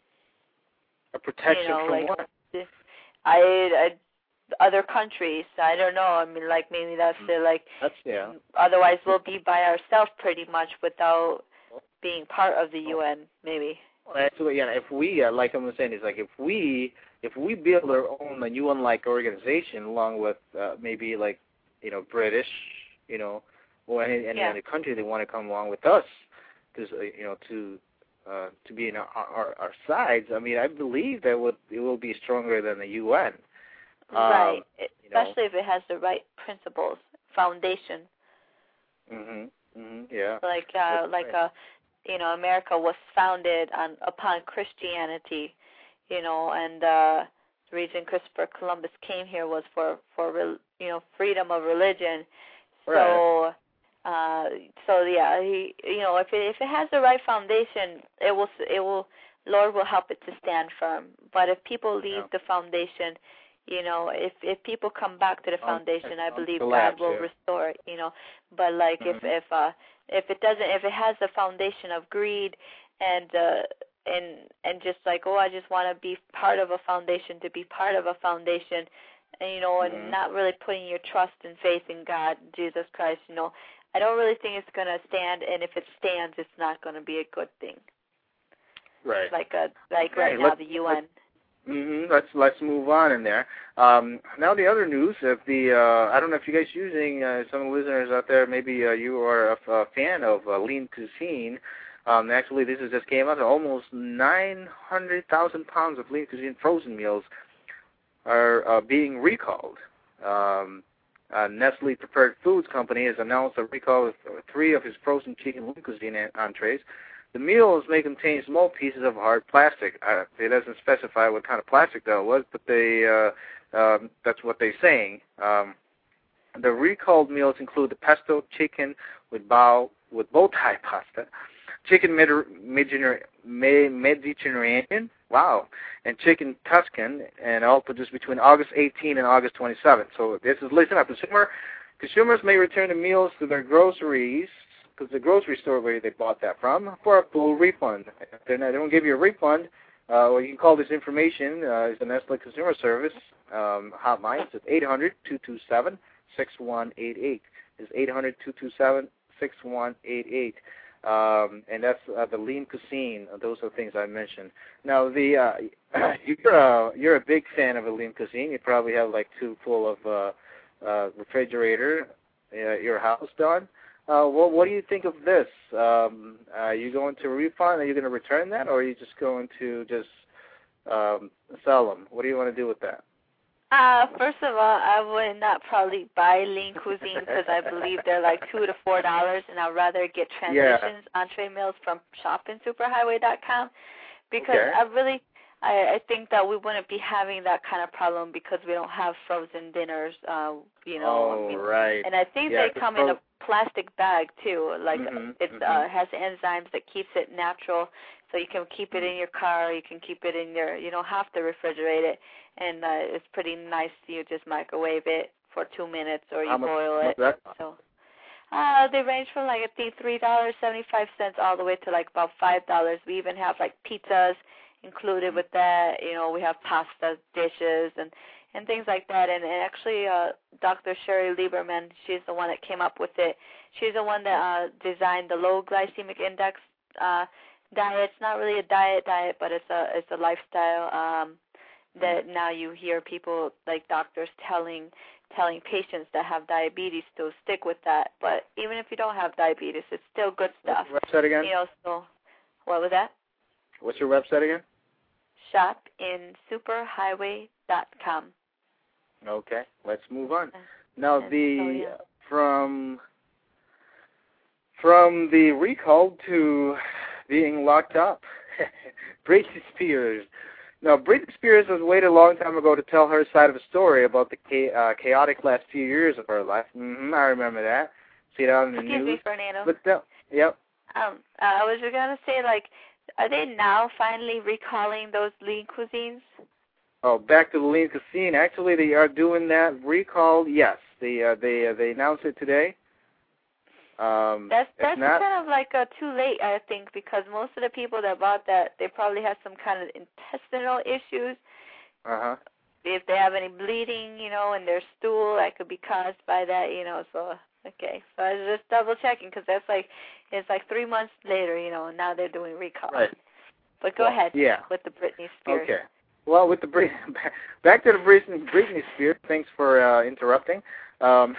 A protection you know, from like, what? I, I other countries. I don't know. I mean, like maybe that's mm-hmm. like. That's yeah. Otherwise, we'll be by ourselves pretty much without being part of the U N. Maybe. Actually, yeah. If we, uh, like I'm saying, is like if we, if we build our own U N-like organization, along with uh, maybe like, you know, British, you know, or any, any yeah. other country, they want to come along with us, because uh, you know, to uh, to be in our, our our sides. I mean, I believe that would it will be stronger than the U N. Right, um, especially you know. if it has the right principles, foundation. Mhm. Mhm. Yeah. Like uh, That's like right. a. You know, America was founded on upon Christianity, you know, and uh, the reason Christopher Columbus came here was for for you know freedom of religion. So, right. uh, so yeah, he, you know, if it if it has the right foundation, it will it will Lord will help it to stand firm. But if people leave Yeah. the foundation, you know, if if people come back to the foundation, I believe collapse, God will yeah. restore it. You know, but like mm-hmm. if if uh if it doesn't, if it has the foundation of greed and uh and and just like, oh, I just want to be part of a foundation to be part of a foundation, and you know, mm-hmm. and not really putting your trust and faith in God, Jesus Christ. You know, I don't really think it's gonna stand. And if it stands, it's not gonna be a good thing. Right. Like a like okay, right now the U N. Mm-hmm. Let's let's move on in there. Um, now the other news of the uh, I don't know if you guys using uh, some listeners out there. Maybe uh, you are a, a fan of uh, Lean Cuisine. Um, actually, this has just came out. Almost nine hundred thousand pounds of Lean Cuisine frozen meals are uh, being recalled. Um, uh, Nestle Prepared Foods Company has announced a recall of three of his frozen chicken Lean Cuisine entrees. The meals may contain small pieces of hard plastic. Uh, it doesn't specify what kind of plastic that was, but they uh, um, that's what they're saying. Um, the recalled meals include the pesto chicken with bow with bow tie pasta, chicken Mediterranean, Mediterranean, wow, and chicken Tuscan, and all produced between August eighteenth and August twenty-seventh. So this is, listen up, consumer, consumers may return the meals to their groceries, because the grocery store where they bought that from, for a full refund. If they're not, they don't give you a refund, uh, well, you can call this information. Uh, it's the Nestle Consumer Service um, hotline. It's eight hundred, two two seven, six one eight eight. It's eight hundred, two two seven, six one eight eight. Um, and that's uh, the Lean Cuisine. Those are the things I mentioned. Now, the uh, you're, uh, you're a big fan of a Lean Cuisine. You probably have like two full of uh, uh, refrigerator at your house, Don. Uh, well, what do you think of this? Um, are you going to refund? Are you going to return that, or are you just going to just um, sell them? What do you want to do with that? Uh, first of all, I would not probably buy Lean Cuisine because I believe they're like two to four dollars, and I'd rather get transitions yeah. entree meals from shopping superhighway dot com because okay. I really. I, I think that we wouldn't be having that kind of problem because we don't have frozen dinners, uh, you know. Oh, I mean, right. And I think yeah, they come fro- in a plastic bag, too. Like, mm-hmm, it mm-hmm. uh, has enzymes that keeps it natural, so you can keep it in your car, you can keep it in your, you don't have to refrigerate it. And uh, it's pretty nice. You just microwave it for two minutes or you How much, boil it. That? So uh, they range from, like, I think three dollars and seventy-five cents all the way to, like, about five dollars. We even have, like, pizzas included with that. You know, we have pasta dishes and, and things like that. And, and actually, uh, Doctor Sherry Lieberman, she's the one that came up with it. She's the one that uh, designed the low glycemic index uh, diet. It's not really a diet diet, but it's a it's a lifestyle um, that now you hear people like doctors telling telling patients that have diabetes to stick with that. But even if you don't have diabetes, it's still good stuff. What's your website again? You know, so what was that? What's your website again? shop in superhighway dot com. Okay, let's move on. Now, the so, yeah. from from the recall to being locked up, Britney Spears. Now, Britney Spears has waited a long time ago to tell her side of the story about the cha- uh, chaotic last few years of her life. Mm-hmm, I remember that. See it on the Excuse news. me, Fernando. But the, yep. Um, uh, I was just gonna say, like, are they now finally recalling those Lean Cuisines? Oh, back to the Lean Cuisine. Actually, they are doing that recall. Yes, they uh, they uh, they announced it today. Um, that's that's not, kind of like uh, too late, I think, because most of the people that bought that, they probably had some kind of intestinal issues. Uh huh. If they have any bleeding, you know, in their stool, that could be caused by that, you know. So okay, so I was just double checking because that's like it's like three months later, you know, and now they're doing recall. Right. But go well, ahead. Yeah. With the Britney Spears. Okay. Well, with the back to the Britney, Britney Spears. Thanks for uh, interrupting. Um,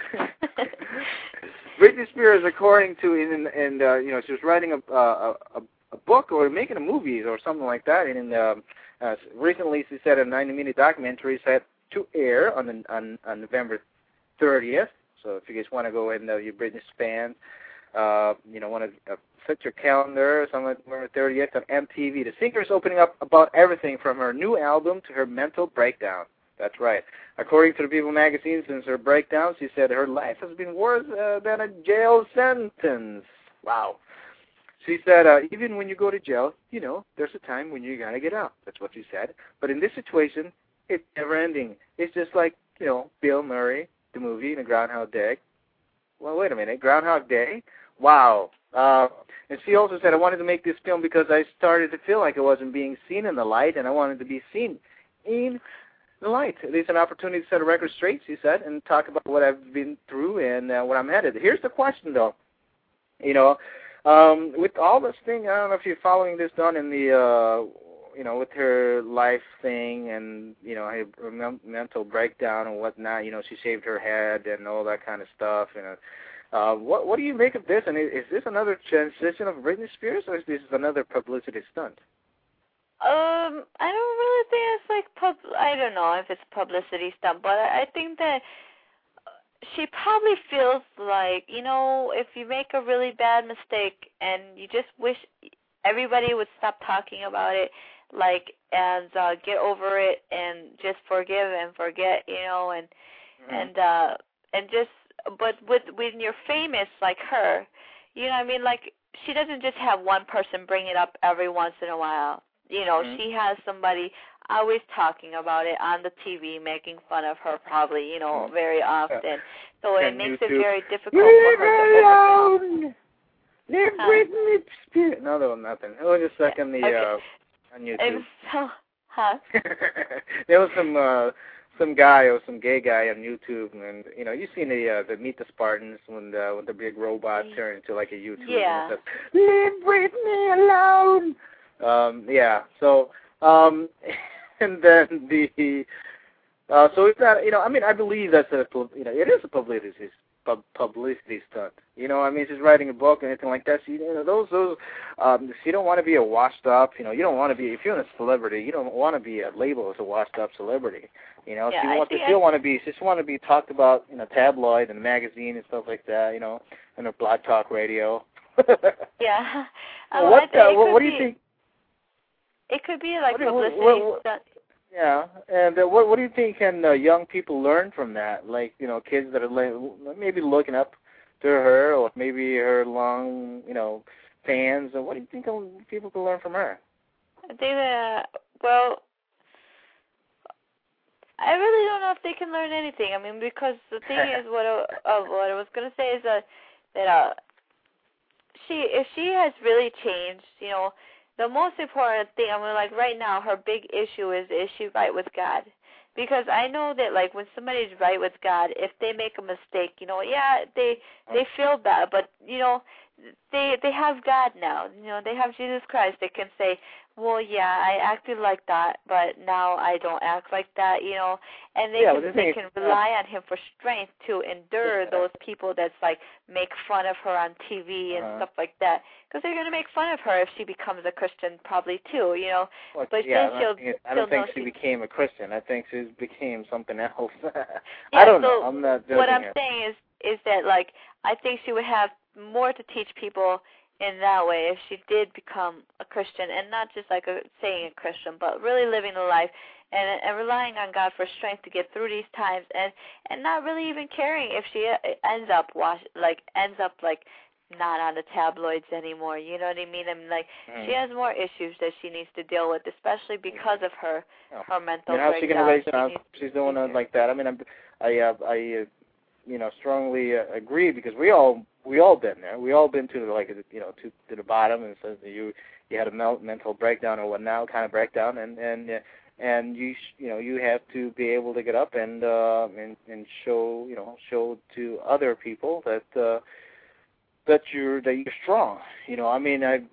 Britney Spears, according to and and uh, you know, she was writing a, a a a book or making a movie or something like that. And um, uh, recently, she said a ninety-minute documentary set to air on the, on, on November thirtieth. So if you guys want to go ahead and uh, you Britney fans, uh, you know, want to uh, set your calendar, somewhere November thirtieth on M T V. The singer is opening up about everything from her new album to her mental breakdown. That's right. According to the People magazine, since her breakdown, she said her life has been worse uh, than a jail sentence. Wow. She said, uh, even when you go to jail, you know, there's a time when you got to get out. That's what she said. But in this situation, it's never ending. It's just like, you know, Bill Murray, the movie, in a Groundhog Day. Well, wait a minute. Groundhog Day? Wow. Uh, and she also said, I wanted to make this film because I started to feel like I wasn't being seen in the light, and I wanted to be seen in the light. It's an opportunity to set a record straight, she said, and talk about what I've been through and uh, what I'm headed. Here's the question, though. You know, um, with all this thing, I don't know if you're following this, Don, in the, uh, you know, with her life thing and, you know, her mental breakdown and whatnot. You know, she shaved her head and all that kind of stuff. You know, uh, what what do you make of this? And is this another transition of Britney Spears, or is this another publicity stunt? Um, I don't really think it's like pub. I don't know if it's publicity stunt, but I, I think that she probably feels like, you know, if you make a really bad mistake and you just wish everybody would stop talking about it, like, and uh, get over it and just forgive and forget, you know, and mm-hmm. and uh, and just. But with when you're famous like her, you know what I mean? Like, she doesn't just have one person bring it up every once in a while. You know, mm-hmm. she has somebody always talking about it on the T V, making fun of her probably, you know, mm-hmm. very often. So it makes YouTube. It very difficult Leave for her to overcome. Leave Britney Spears. No, there was nothing. It was just stuck yeah. on the, okay. uh, on YouTube. It was so, huh? There was some, uh, some guy or some gay guy on YouTube, and you know, you seen the uh, the Meet the Spartans when the when the big robot turned into like a YouTuber. Yeah. And says, leave Britney alone. Um, yeah. So, um, and then the, uh, so it's not, you know, I mean, I believe that's a, you know, it is a publicity pub, publicity stunt. You know, I mean, she's writing a book and anything like that. So, you know, those those, um, if you don't want to be a washed up, you know, you don't want to be, if you're a celebrity, you don't want to be a labeled as a washed up celebrity. You know, yeah, if you want, if you want to be, just want to be talked about in a tabloid and magazine and stuff like that, you know, and a blog talk radio. yeah. Well, what, uh, what, what do you be, think? It could be like what, publicity what, what, stunt. Yeah, and uh, what what do you think can uh, young people learn from that? Like, you know, kids that are la- maybe looking up to her, or maybe her long, you know, fans. What do you think people can learn from her? I think that, well, I really don't know if they can learn anything. I mean, because the thing is, what I, uh, what I was going to say is that, that uh, she, if she has really changed, you know, the most important thing, I mean, like right now, her big issue is, is she right with God? Because I know that, like, when somebody's right with God, if they make a mistake, you know, yeah, they they feel bad, but, you know, they they have God now. You know, they have Jesus Christ. They can say, well, yeah, I acted like that, but now I don't act like that, you know. And they yeah, can, they can rely on him for strength to endure yeah. those people that's, like, make fun of her on T V and uh-huh. stuff like that. Because they're going to make fun of her if she becomes a Christian probably, too, you know. Well, but yeah, then she'll, think, I don't she'll think she became a Christian. I think she became something else. yeah, I don't so know. I'm not what I'm her. saying is, is that, like, I think she would have more to teach people in that way if she did become a Christian, and not just like a, saying a Christian, but really living the life and, and relying on God for strength to get through these times, and and not really even caring if she ends up wash, like ends up like not on the tabloids anymore. You know what I mean? I mean, like mm. she has more issues that she needs to deal with, especially because of her oh. her mental breakdown. How's she going to raise it out? She's doing it like that. I mean, I'm, I uh, I uh, you know strongly uh, agree, because we all. We all been there. We all been to the, like you know to to the bottom, and so you you had a mental breakdown or whatnot, kind of breakdown, and and and you you know you have to be able to get up and uh, and and show you know show to other people that uh, that you're that you're strong. You know, I mean, I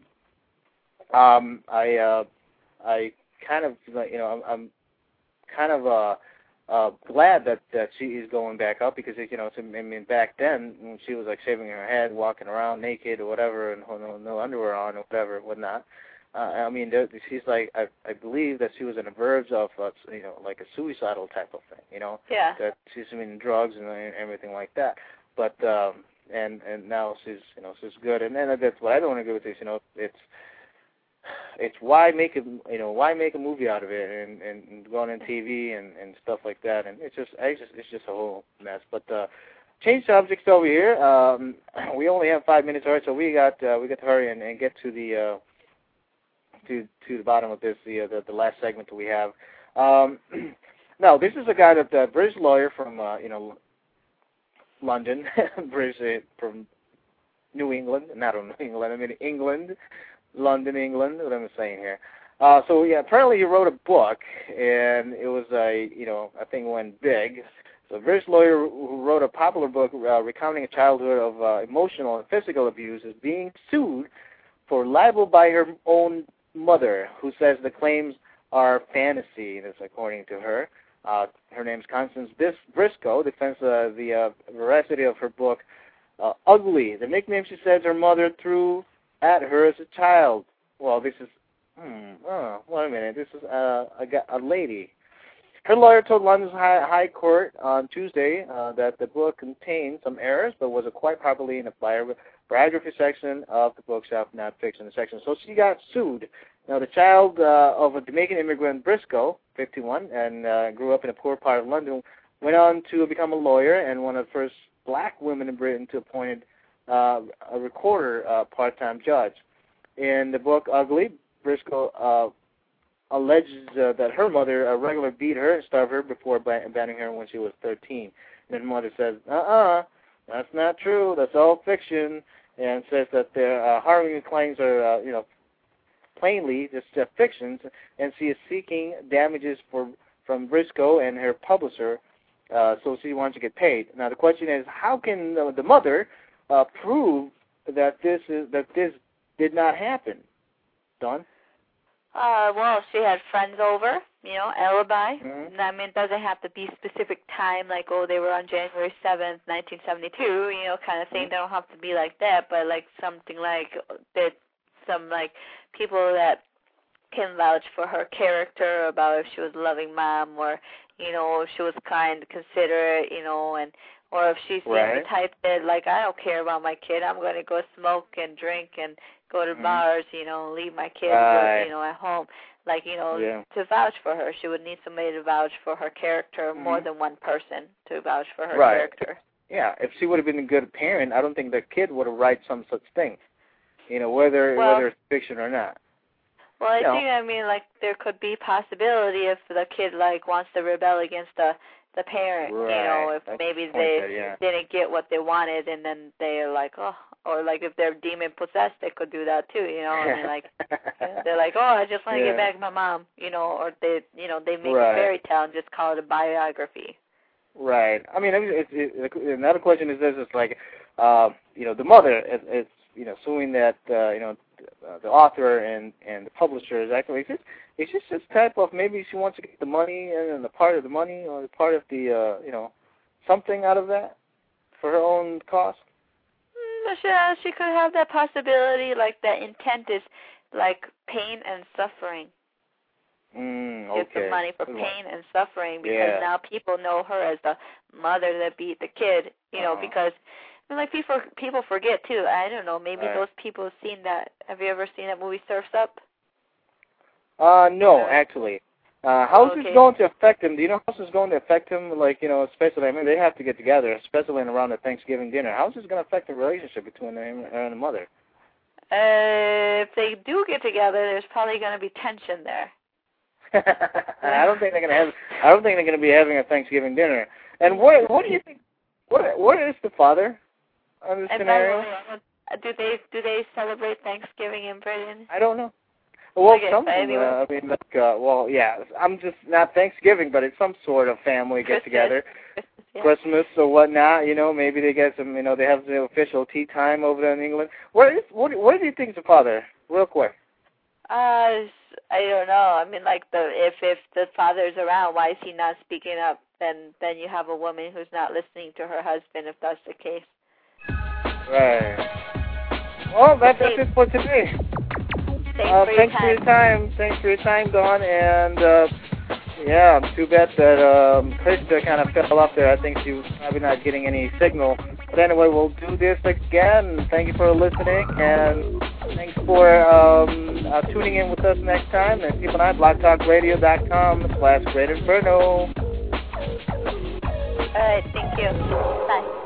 um I uh, I kind of you know I'm, I'm kind of uh. Uh, glad that, that she is going back up, because you know, I mean, back then when she was like shaving her head, walking around naked or whatever, and no, no underwear on or whatever, whatnot. Uh, I mean, there, she's like, I, I believe that she was on the verge of, uh, you know, like a suicidal type of thing, you know. Yeah. That she's in drugs and, and everything like that. But um, and and now she's, you know, she's good. And then that's what I don't agree with this, you know, it's. It's why make a you know why make a movie out of it and, and go on T V and, and stuff like that, and it's just it's just it's just a whole mess. But uh, change subjects over here. Um, we only have five minutes, all right, so we got uh, we got to hurry and, and get to the uh, to to the bottom of this the uh, the, the last segment that we have. Um, now this is a guy that uh, British lawyer from uh, you know London, British uh, from New England, not from New England, I mean England. London, England, what I'm saying here. Uh, so, yeah, apparently he wrote a book, and it was a, you know, I think it went big. So a British lawyer who wrote a popular book uh, recounting a childhood of uh, emotional and physical abuse is being sued for libel by her own mother, who says the claims are fantasy, that's according to her. Uh, her name's Constance Bis- Briscoe, defends uh, the uh, veracity of her book, uh, Ugly, the nickname she says her mother threw at her as a child. Well, this is, hmm, oh, wait a minute, this is uh, a, a lady. Her lawyer told London's High, High Court on Tuesday uh, that the book contained some errors, but was quite properly in a bi- biography section of the bookshop, not fiction section. So she got sued. Now, the child uh, of a Jamaican immigrant, Briscoe, fifty-one, and uh, grew up in a poor part of London, went on to become a lawyer and one of the first black women in Britain to appointed uh, a recorder, uh, part-time judge. In the book Ugly, Briscoe uh, alleges uh, that her mother uh, regularly beat her and starved her before abandoning her when she was thirteen. And her mother says, uh-uh, that's not true, that's all fiction, and says that their uh, harming claims are, uh, you know, plainly just uh, fictions, and she is seeking damages for from Briscoe and her publisher, uh, so she wants to get paid. Now the question is, how can the, the mother uh, prove that this is that this did not happen? Don? Uh, well, she had friends over, you know, alibi. Mm-hmm. I mean, it doesn't have to be specific time, like, oh, they were on January seventh, nineteen seventy-two, you know, kind of thing. Mm-hmm. They don't have to be like that, but like something like that. Some like people that can vouch for her character, about if she was a loving mom, or you know, if she was kind, considerate, you know, and or if she's right. the type that like, I don't care about my kid, I'm going to go smoke and drink and go to mm-hmm. bars, you know, leave my kids, right. you know, at home. Like, you know, yeah. to vouch for her, she would need somebody to vouch for her character, mm-hmm. more than one person to vouch for her right. character. Yeah, if she would have been a good parent, I don't think the kid would have write some such thing. You know, whether well, whether it's fiction or not. Well, I you think, know. I mean, like, there could be possibility if the kid, like, wants to rebel against the the parent, right. you know, if That's maybe the they there, yeah. didn't get what they wanted, and then they're like, oh, or, like, if they're demon-possessed, they could do that, too, you know, I mean, like, they're like, oh, I just want to yeah. get back at my mom, you know, or they, you know, they make right. a fairy tale and just call it a biography. Right. I mean, it's, it, it, another question is this, it's like, uh, you know, the mother is, is you know, suing that, uh, you know, uh, the author and, and the publisher is actually, it's just, it's just this type of, maybe she wants to get the money and the part of the money or the part of the, uh, you know, something out of that for her own cost. Mm, she, uh, she could have that possibility, like the intent is like pain and suffering. Mm, okay. Get the money for Good pain one. and suffering, because yeah. now people know her as the mother that beat the kid, you know, uh-huh. because I mean, like people people forget too. I don't know, maybe right. those people have seen that. Have you ever seen that movie Surf's Up? Uh, no, Uh, actually. Uh, how's okay. this going to affect him? Do you know how this is going to affect him? Like, you know, especially, I mean, they have to get together, especially around the Thanksgiving dinner. How's this going to affect the relationship between him and the mother? Uh, if they do get together, there's probably going to be tension there. I don't think they're going to have. I don't think they're going to be having a Thanksgiving dinner. And what? What do you think? What? What is the father on this And scenario? Do they do they celebrate Thanksgiving in Britain? I don't know. Well, Okay, some. anyway. Uh, I mean, like, uh, well, yeah. I'm just not Thanksgiving, but it's some sort of family get together. Christmas, yeah. Christmas or whatnot, you know, maybe they get some, you know, they have the official tea time over there in England. What is, what, what do you think is the father, real quick? Uh, I don't know. I mean, like, the if if the father's around, why is he not speaking up? Then then you have a woman who's not listening to her husband, if that's the case. Right. Well, that's, that's it for today. Thanks, uh, for, thanks your for your time. Thanks for your time, Dawn. And uh, yeah, too bad that um, Krista kind of fell off there. I think she was probably not getting any signal. But anyway, we'll do this again. Thank you for listening, and thanks for um, uh, tuning in with us next time. And keep an eye on blogtalkradio.com slash Great Inferno. All right, thank you. Bye.